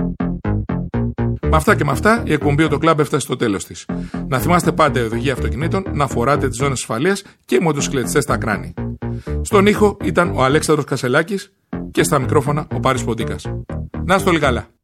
Speaker 1: Με αυτά και με αυτά, η εκπομπή «Το Κλαμπ» έφτασε στο τέλος της. Να θυμάστε πάντα η οδηγία αυτοκινήτων να φοράτε τις ζώνες ασφαλείας και οι μοτοσυκλετιστές στα κράνη. Στον ήχο ήταν ο Αλέξανδρος Κασελάκης και στα μικρόφωνα ο Πάρης Ποντίκας. Να είστε όλοι καλά.